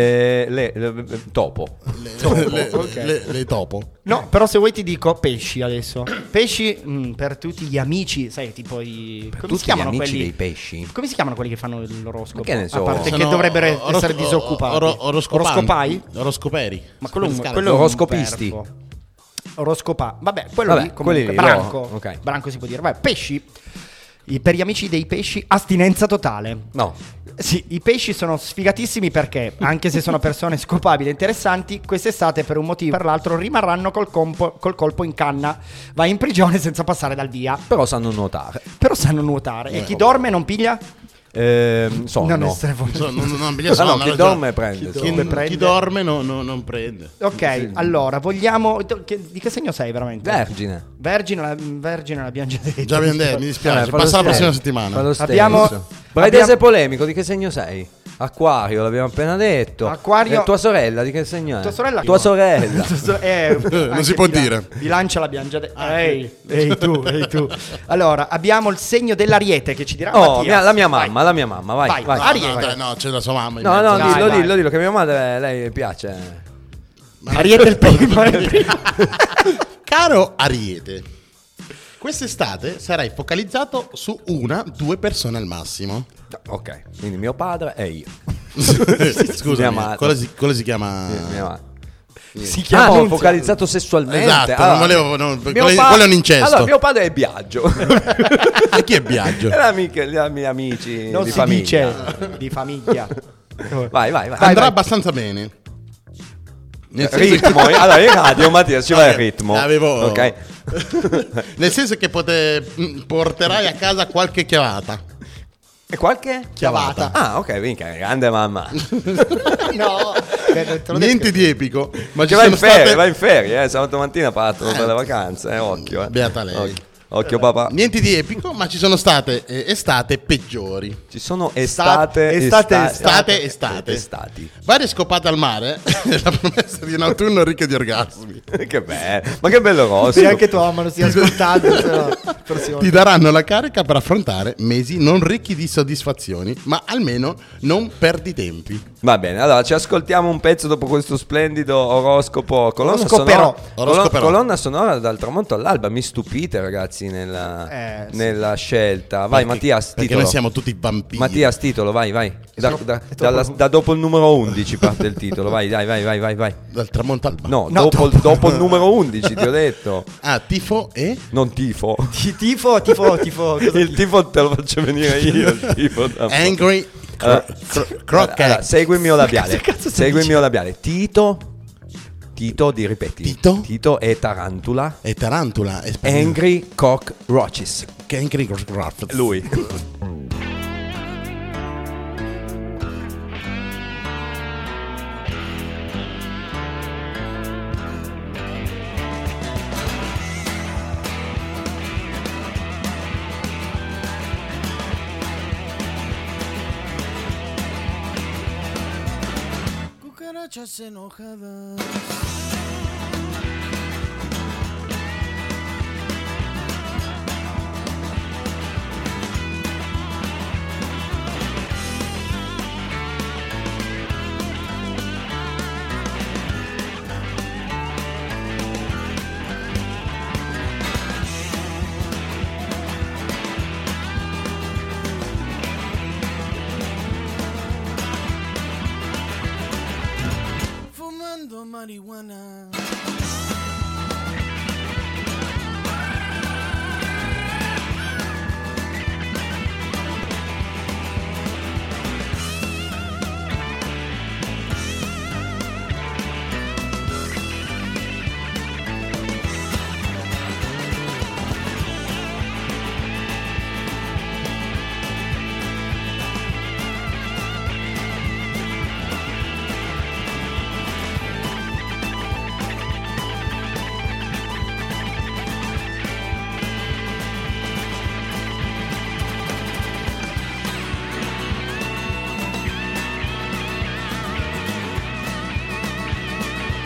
Topo. Le topo. No, però se vuoi ti dico pesci adesso. Pesci per tutti gli amici, sai, tipo i. Come si chiamano amici quelli? dei pesci. Come si chiamano quelli che fanno l'oroscopo? Ma che ne so? A parte che Sono dovrebbero essere disoccupati. Oroscopai? Oroscoperi. Ma quello è un oroscopisti. verbo. Vabbè, quello lì comunque. quelli lì, Branco. ok. Branco si può dire. Vabbè, pesci. Per gli amici dei pesci, astinenza totale. No. Sì, i pesci sono sfigatissimi perché, anche se sono persone scopabili e interessanti, quest'estate per un motivo o per l'altro rimarranno col colpo in canna. Vai in prigione senza passare dal via. Però sanno nuotare. E chi dorme non piglia? Sonno. Non essere Non piglia sonno. Chi dorme prende. Chi dorme non prende. Ok, allora, vogliamo. Di che segno sei veramente? Vergine. Vergine l'abbiamo già detto. Già abbiamo detto, mi dispiace. Passa la prossima settimana. Bradese polemico, di che segno sei? Acquario, l'abbiamo appena detto. Acquario. Tua sorella, di che segno è? Tua sorella? Tua sorella. Non si può dire. Bilancia l'abbiamo già detto. Ehi tu. Allora, abbiamo il segno dell'Ariete che ci dirà Mattia. La mia mamma, vai. Ariete. No, c'è la sua mamma. No, dillo che mia madre, lei piace. Ariete il primo. Caro Ariete, quest'estate sarai focalizzato su 1-2 persone al massimo. Ok, quindi mio padre e io. Scusa, quello si chiama. Mia madre. Si chiama focalizzato sessualmente. Esatto, allora, non volevo. Quello è un incesto. Allora, mio padre è Biagio. E chi è Biagio? I miei amici non di si famiglia. dice di famiglia. Vai. Andrà abbastanza bene. Ritmo. Allora, in radio Mattia ci va il ritmo. Ok. Nel senso che porterai a casa qualche chiavata. E qualche? Chiavata. Ah, ok, minchia, grande mamma. No, niente di epico. Ma che va in ferie, sabato mattina partono per le vacanze, occhio. Beata lei. Occhio papà. Niente di epico, ma ci sono state estate peggiori. Ci sono estati. Varie scopate al mare. La promessa di un autunno ricco di orgasmi. Che bello. Ma che bello rosso. Se anche tua mamma lo stia ascoltando. Ti daranno la carica per affrontare mesi non ricchi di soddisfazioni, ma almeno non perdi tempi. Va bene, allora ci ascoltiamo un pezzo dopo questo splendido oroscopo. Colonna sonora dal tramonto all'alba. Mi stupite, ragazzi, nella scelta. Vai, Mattias, titolo. Perché noi siamo tutti vampiri. Mattias, titolo, vai. Da dopo il numero 11 parte il titolo. Vai. Dal tramonto all'alba. No, dopo il numero 11 ti ho detto. Ah, tifo e? Non tifo. Tifo. Il tifo te lo faccio venire io. Il tifo Angry Crockett. Allora, segui il mio labiale. Tito, ripeti. Tito è tarantula. Angry Cockroaches. Angry Cockroaches. Lui. Cucarachas enojadas. marijuana.